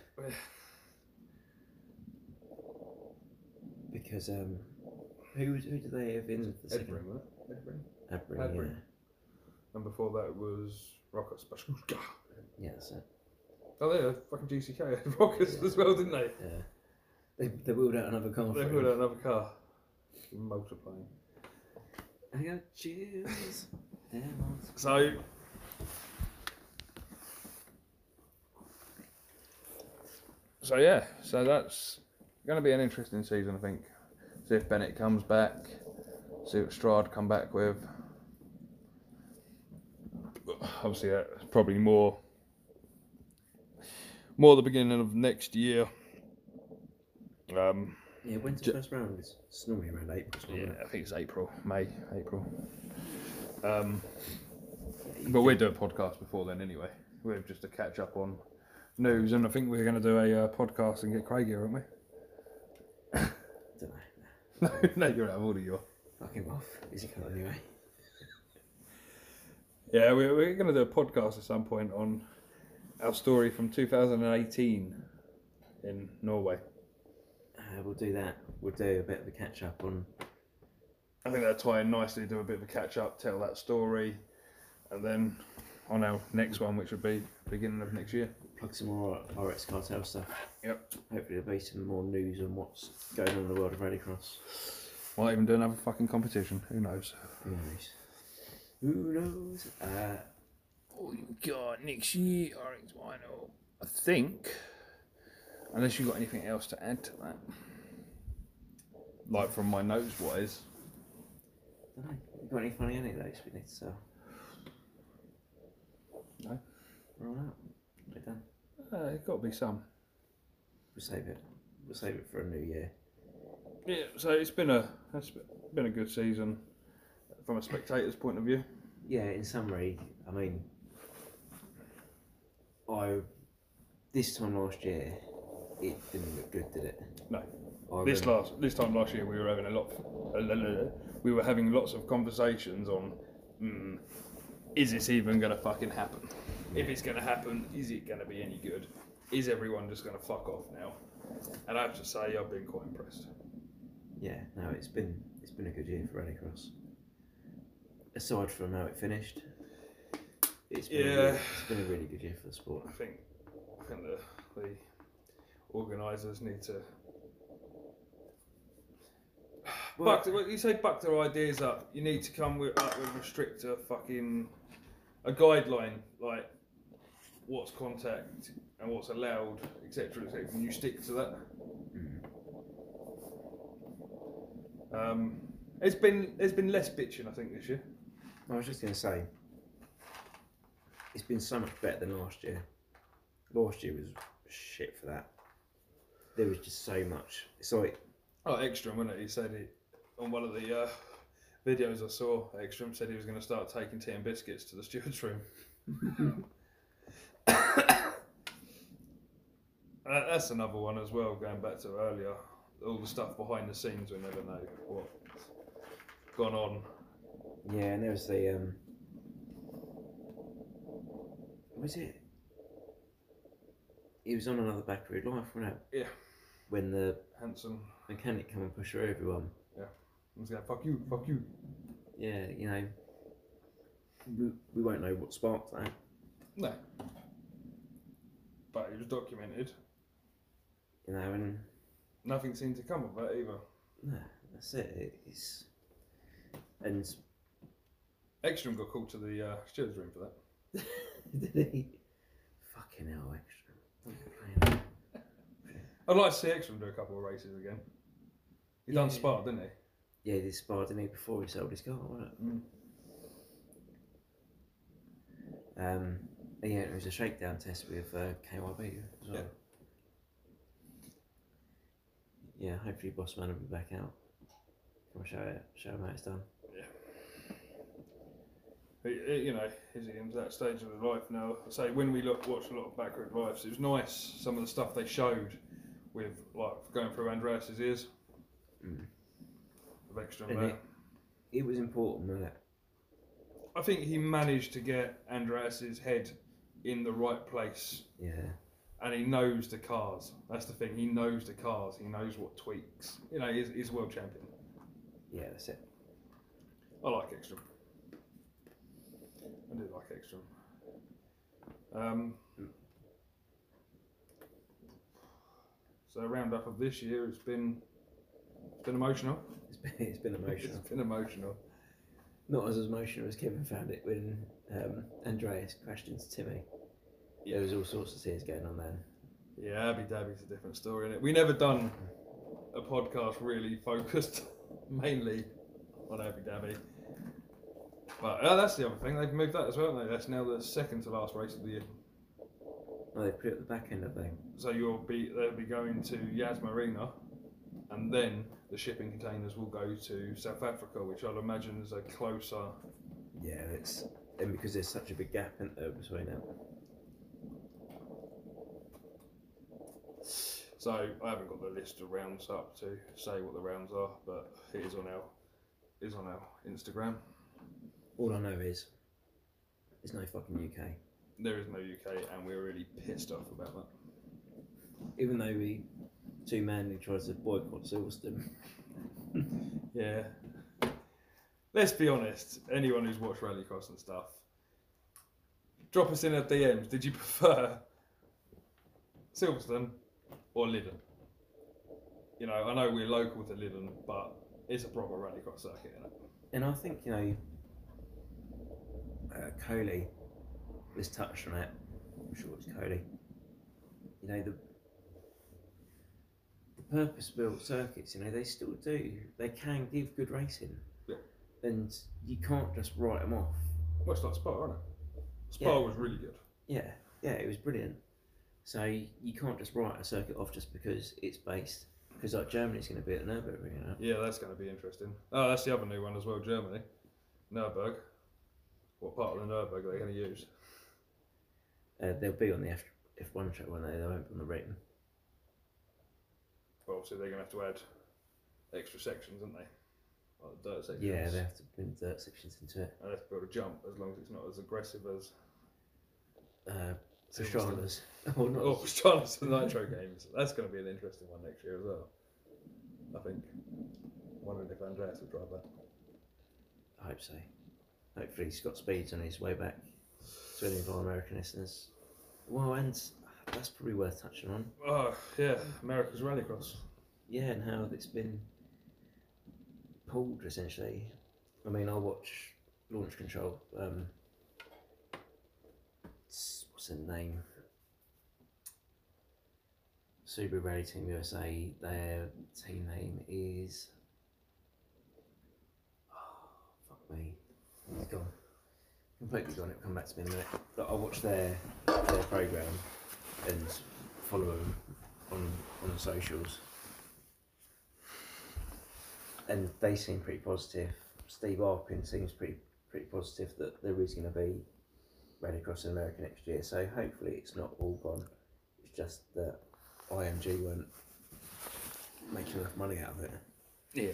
Because um, who who do they have in the second? Edbring, wasn't it? Edbring. Adbring, Adbring. yeah. And before that was Rocket Specialska. Yeah, that's it. Oh, they had fucking G C K had Rockets as well, didn't they? Yeah. They they wheeled out another car. They for put him. out another car. Motor plane. I got chills. Damn, So, so yeah, so that's going to be an interesting season, I think. See if Bennett comes back. See what Strad come back with. Obviously, that's probably more, more the beginning of next year. Um, yeah, when's the J- first round? It's, it's normally around April. isn't yeah, it? I think it's April, May, April. Um, Yeah, you But we'll think- do a podcast before then anyway. We're just to catch up on news, and I think we're going to do a uh, podcast and get Craig here, aren't we? Don't know. no, no, you're out of order, you are. Fuck him off. Is he coming anyway? Yeah, we're, we're going to do a podcast at some point on our story from two thousand eighteen in Norway. Uh, we'll do that. We'll do a bit of a catch up on. I think that'll tie in nicely, do a bit of a catch up, tell that story, and then on our next one, which would be beginning of next year. Plug some more R X Cartel stuff. Yep. Hopefully there'll be some more news on what's going on in the world of rallycross. Might even do another fucking competition. Who knows? Who knows? Who knows? Uh, What we got next year, R X Vinyl? I think, unless you've got anything else to add to that, like from my notes wise. I don't know. You got any funny anecdotes we need to tell? No. We're all out. We're done. Uh, there's got to be some. We'll save it. We'll save it for a new year. Yeah. So it's been a it's been a good season from a spectator's point of view. Yeah, in summary, I mean, I this time last year, it didn't look good, did it? No. I This remember- last this time last year we were having a lot. We were having lots of conversations on. Mm, is this even going to fucking happen? If it's going to happen, is it going to be any good? Is everyone just going to fuck off now? And I have to say, I've been quite impressed. Yeah, no, it's been it's been a good year for rallycross. Aside from how it finished, it's been, a Yeah. really, it's been a really good year for the sport. I think, I think the, the organisers need to Well, buck. The, well, you say buck their ideas up. You need to come with, up with a stricter fucking a guideline, like what's contact and what's allowed, et cetera, et cetera. And you stick to that. Um, it's been there's been less bitching, I think, this year. I was just going to say, it's been so much better than last year. Last year was shit for that. There was just so much. It's like, Oh, Ekstrom, wasn't it? He said it on one of the uh, videos I saw. Ekstrom said he was going to start taking tea and biscuits to the stewards' room. Uh, that's another one as well, going back to earlier. All the stuff behind the scenes, we never know what's gone on. yeah, and there was the, um, was it? He was on another back road life, wasn't it? Yeah. When the Hanson, mechanic come and push through everyone. he was going, fuck you, fuck you. Yeah, you know, we, we won't know what sparked that. No. But it was documented. You know, and Nothing seemed to come of that either. no, that's it. It's and Ekstrom got called to the uh, stewards' room for that. did he? Fucking hell, extra. I'd like to see Ekstrom do a couple of races again. He done Yeah. Spa, didn't he? Yeah, he sparred didn't he before he sold his car, wasn't it? Mm. Um, and yeah, it was a shakedown test with uh, K Y B as well. Yeah. yeah, hopefully Bossman will be back out. Come and show it, show him how it's done. It, it, you know, he's at that stage of his life now. I say when we look, watched a lot of Backroad Lives, it was nice some of the stuff they showed with like going through Andreas's ears. Mm. Of Ekstrom And there. it, it was important, wasn't it? I think he managed to get Andreas's head in the right place, Yeah. and he knows the cars. That's the thing. He knows the cars. He knows what tweaks. You know, he's, he's world champion. Yeah, that's it. I like Ekstrom. I do like Ekstrom. Um, so a roundup of this year, it's been it's been emotional. It's been, it's been emotional. It's been emotional. Not as emotional as Kevin found it when um, Andreas crashed into Timmy. There was all sorts of tears going on then. Yeah, Abbey Dabby's a different story, innit? We never done a podcast really focused mainly on Abbey Dabby. But uh, that's the other thing, they've moved that as well, haven't they? That's now the second to last race of the year. Oh, they put it at the back end, I think. So you'll be they'll be going to Yas Marina, and then the shipping containers will go to South Africa, which I'll imagine is a closer. Yeah, it's and because there's such a big gap in there between it. So I haven't got the list of rounds up to say what the rounds are, but it is on our is on our Instagram. All I know is There's no fucking U K. There is no U K, and we're really pissed off about that. Even though we two Manly tried to boycott Silverstone. Yeah. Let's be honest. Anyone who's watched Rallycross and stuff, drop us in our D Ms. Did you prefer Silverstone or Lyddon? You know, I know we're local to Lyddon, but it's a proper Rallycross circuit, isn't it? And I think, you know, uh, Coley was touched on it. I'm sure it's Coley. You know, the the purpose-built circuits, you know, they still do. They can give good racing. Yeah. And you can't just write them off. Well, it's like Spa, isn't it? Spa Yeah. was really good. Yeah, yeah, it was brilliant. So you can't just write a circuit off just because it's based. Because like Germany's going to be at Nürburgring, you know. Yeah, that's going to be interesting. Oh, that's the other new one as well, Germany. Nürburg. What part of the Nürburg are they going to use? Uh, they'll be on the F F1 track, won't they? They won't be on the Raton. Well, so they're going to have to add extra sections, aren't they? Like the dirt sections. Yeah, they have to bring dirt sections into it. And they have to be able to jump as long as it's not as aggressive as. Uh, Silverstone. Pastrana's. Oh, not. Oh, Pastrana's the Nitro games. That's going to be an interesting one next year as well. I think. Wondering if Andreas will drive that. I hope so. Hopefully he's got speeds on his way back to any of our American listeners. Well, and that's probably worth touching on. Oh, yeah. America's Rallycross. Yeah, and how it's been pulled, essentially. I mean, I watch Launch Control. Um, it's- what's the name? Subaru Rally Team U S A. Their team name is... Oh, fuck me. It's gone. Completely gone. It'll come back to me in a minute. But I watch their their programme and follow them on on the socials. And they seem pretty positive. Steve Arpin seems pretty pretty positive that there is going to be Rallycross in America next year. So hopefully it's not all gone. It's just that I M G won't make enough money out of it. Yeah.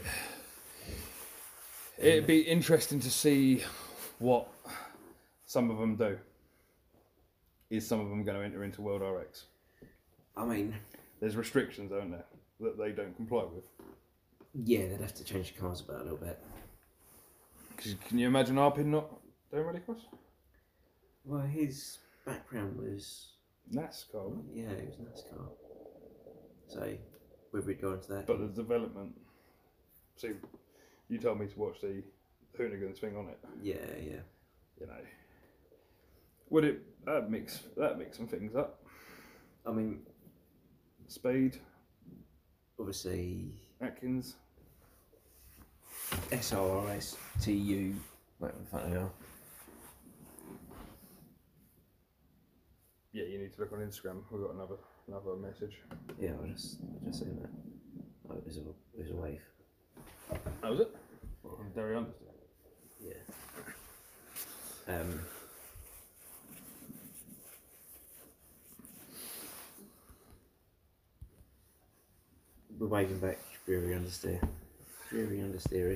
It'd be interesting to see what some of them do. Is some of them going to enter into World R X? I mean, There's restrictions, aren't there, that they don't comply with. yeah, they'd have to change the cars about a little bit. Cause can you imagine Arpin not doing Rallycross? Well, his background was, NASCAR, wasn't yeah, it was NASCAR. So, whether we'd go into that. it? But the development. See, you told me to watch the Hoonigans thing on it. Yeah, yeah. You know, would it that mix that mix some things up? I mean, Speed, obviously, Atkins. S R R S T U, wait, in front of you. Yeah, you need to look on Instagram. We've got another another message. Yeah, I just, I just seen that. Oh, it was a, it was a wave. That was it. From Derry Understood. Yeah. Um. We're waving back Dreary Understeer. Dreary Understeery.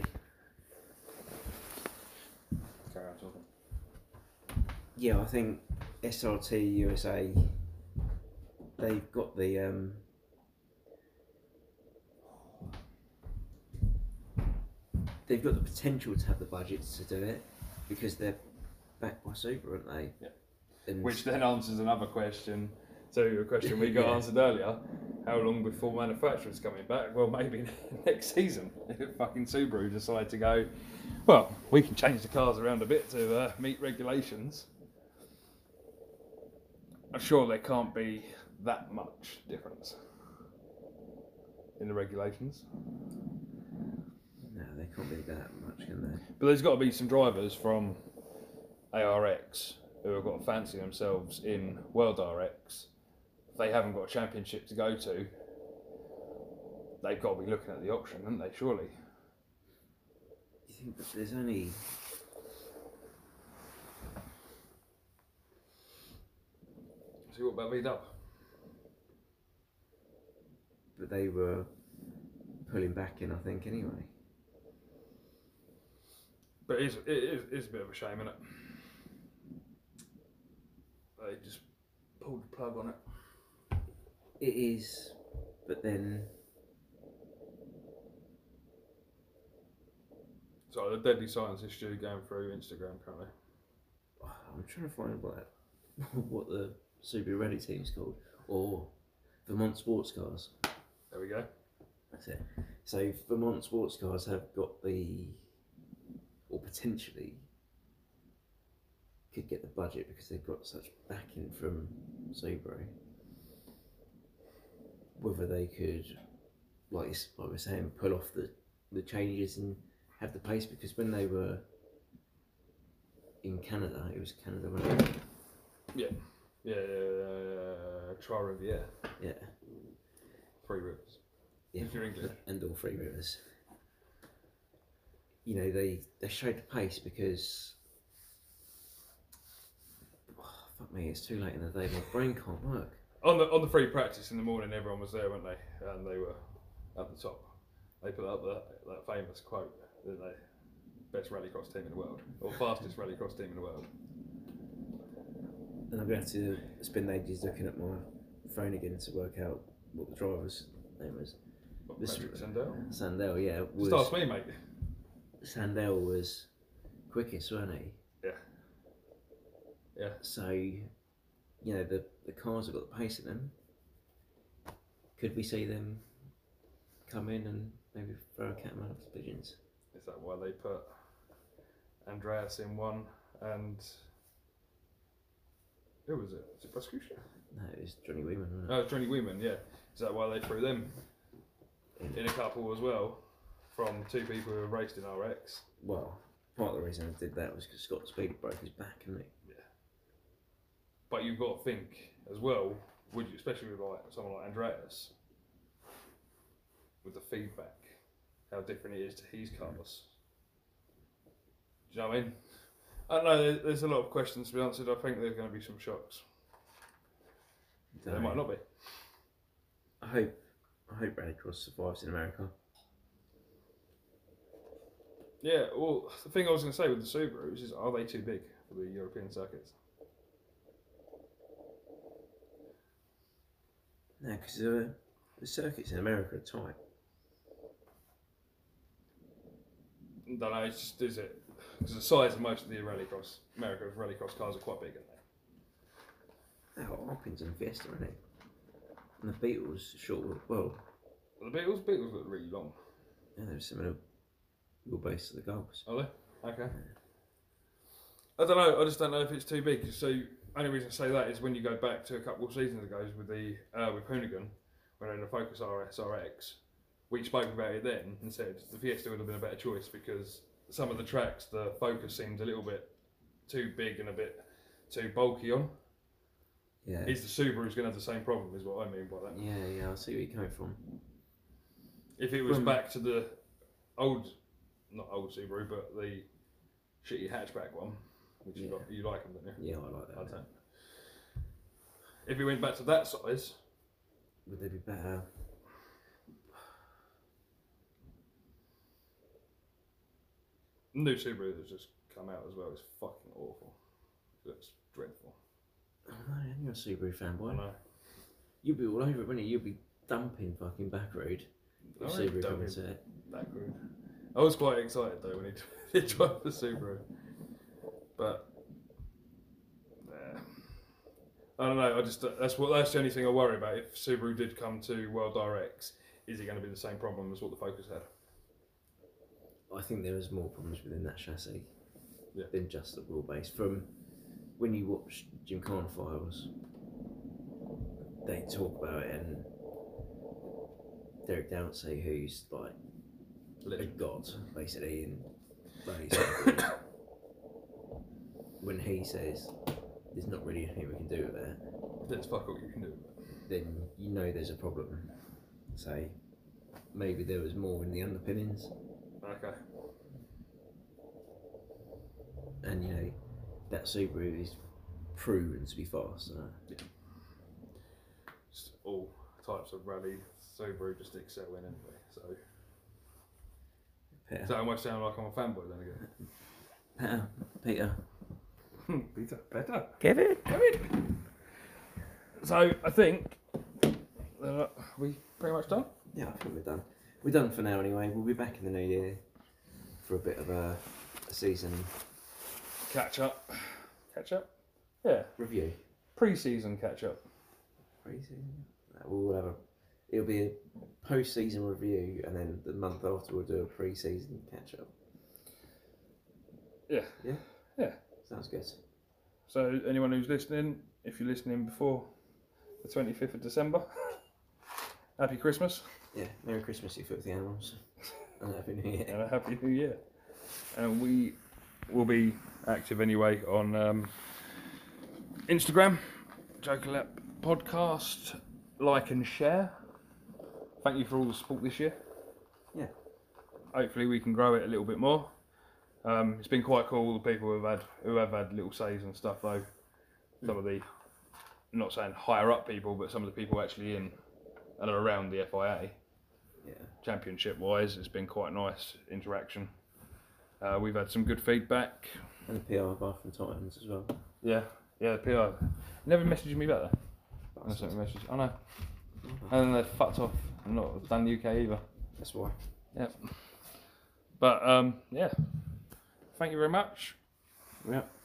Carry on talking. Yeah, I think S R T U S A, they've got the um, they've got the potential to have the budgets to do it because they're backed by Super, aren't they? Yeah. And Which then answers another question. So a question we got Yeah. answered earlier: how long before manufacturers coming back? Well, maybe next season if fucking Subaru decide to go. Well, we can change the cars around a bit to uh, meet regulations. I'm sure there can't be that much difference in the regulations. no, they can't be that much, can they? But there's got to be some drivers from A R X who have got to fancy themselves in World R X. If they haven't got a championship to go to, they've got to be looking at the option, haven't they, surely? You think that there's only See what about V-Dub? but they were pulling back in, I think, anyway. But it is, it is, it's a bit of a shame, isn't it? they just pulled the plug on it. It is, but then So the deadly silence is Stu going through Instagram currently. I'm trying to find what what the Subaru Rally team's called, or Vermont Sports Cars. There we go. That's it. So Vermont Sports Cars have got the, or potentially could get the budget because they've got such backing from Subaru. Whether they could, like like we're saying, pull off the, the changes and have the pace, because when they were in Canada, it was Canada, wasn't it? Yeah. Yeah, uh, Trois Rivières. Yeah. Three Rivers. Yeah. If you're English. And all three rivers. You know, they, they showed the pace because, oh, fuck me, it's too late in the day, my brain can't work. On the on the free practice in the morning, everyone was there, weren't they? And they were at the top. They put up the, that famous quote, didn't they? Best rallycross team in the world, or fastest rallycross team in the world. And I'm going to have to spend ages looking at my phone again to work out what the driver's name was. What, This- Patrick Sandell? Sandell, yeah. Was, Just ask me, mate. Sandell was quickest, wasn't he? Yeah. Yeah. So, you know, the, the cars have got the pace in them. Could we see them come in and maybe throw a cat amongst the pigeons? Is that why they put Andreas in one and who was it? Was it Braskusha? No, it was Johnny Weeman, wasn't it? No, Johnny Weeman, yeah. Is that why they threw them in a couple as well from two people who raced in R X? Well, part of the reason I did that was because Scott Speed broke his back, hadn't he? But you've got to think as well, would you, especially with like someone like Andreas, with the feedback, how different it is to his cars. Do you know what I mean? I don't know, there- there's a lot of questions to be answered. I think there's going to be some shocks. There might not be. I hope, I hope Rallycross survives in America. Yeah, well, the thing I was going to say with the Subarus is, are they too big for the European circuits? No, because uh, the circuits in America are tight. I don't know, it's just, is it? Because the size of most of the rallycross, America's rallycross cars are quite big, aren't they? They've got Hopkins and Fiesta, haven't they? And the Beatles, short, well, Well, the Beatles, Beatles look really long. yeah, they're similar wheelbase to the Golfs. Are they? Okay. I don't know. I just don't know if it's too big. So, only reason I say that is when you go back to a couple of seasons ago with the uh, with Hoonigan, when they had the Focus R S R X, we spoke about it then and said the Fiesta would have been a better choice because some of the tracks, the Focus seemed a little bit too big and a bit too bulky on. Yeah. Is the Subaru's going to have the same problem? Is what I mean by that. Yeah, yeah, I see where you're coming from. If it was From- back to the old, not old Subaru, but the shitty hatchback one, which you, Yeah. got, you like them, don't you? Yeah, I like that. I don't. If it went back to that size, Would they be better? the new Subaru that's just come out as well is fucking awful. It looks dreadful. Oh no, you're a Subaru I fanboy. know. You'll be all over it, wouldn't you? You'll be dumping fucking back road if I Subaru don't come mean into it. that good. I was quite excited though when he he drove the Subaru, but nah. I don't know. I just that's what that's the only thing I worry about. If Subaru did come to World R X, is it going to be the same problem as what the Focus had? I think there was more problems within that chassis Yeah. than just the wheelbase. From when you watch Jim Carn Files, they talk about it, and Derek Downsey, who's like a Legend. god basically in rally circuits, when he says there's not really anything we can do with it, That's fuck all you can do with it. then you know there's a problem. So maybe there was more in the underpinnings, Okay. and you know that Subaru is proven to be fast. So. Just all types of rally Subaru just excel in anyway. So Peter, does that almost sound like I'm a fanboy then again? Peter, Peter, Peter, better. Kevin. Kevin. So I think uh, we pretty much done. Yeah, I think we're done. We're done for now anyway. We'll be back in the new year for a bit of a, a season Catch up. Catch up. Yeah. review. Pre-season catch up. Pre-season. We'll have a. It'll be a post-season review, and then the month after we'll do a pre-season catch-up. Yeah. Yeah. Yeah. Sounds good. So anyone who's listening, if you're listening before the twenty-fifth of December, happy Christmas Yeah. Merry Christmas, you filthy animals, and Happy New Year. and a happy New Year. And we will be active anyway on um, Instagram, Joker Podcast. Like and share. Thank you for all the support this year. Yeah. Hopefully we can grow it a little bit more. Um, it's been quite cool, the people who have had who have had little says and stuff though. Some of the, I'm not saying higher up people, but some of the people actually in and around the F I A Yeah. championship wise, it's been quite nice interaction. Uh, we've had some good feedback. And the P R bar from Titans as well. Yeah, yeah, the P R never messaged me back there. I sent a message. I know. And then they fucked off and not done the U K either. That's why. Yep. But um, yeah. Thank you very much. Yeah.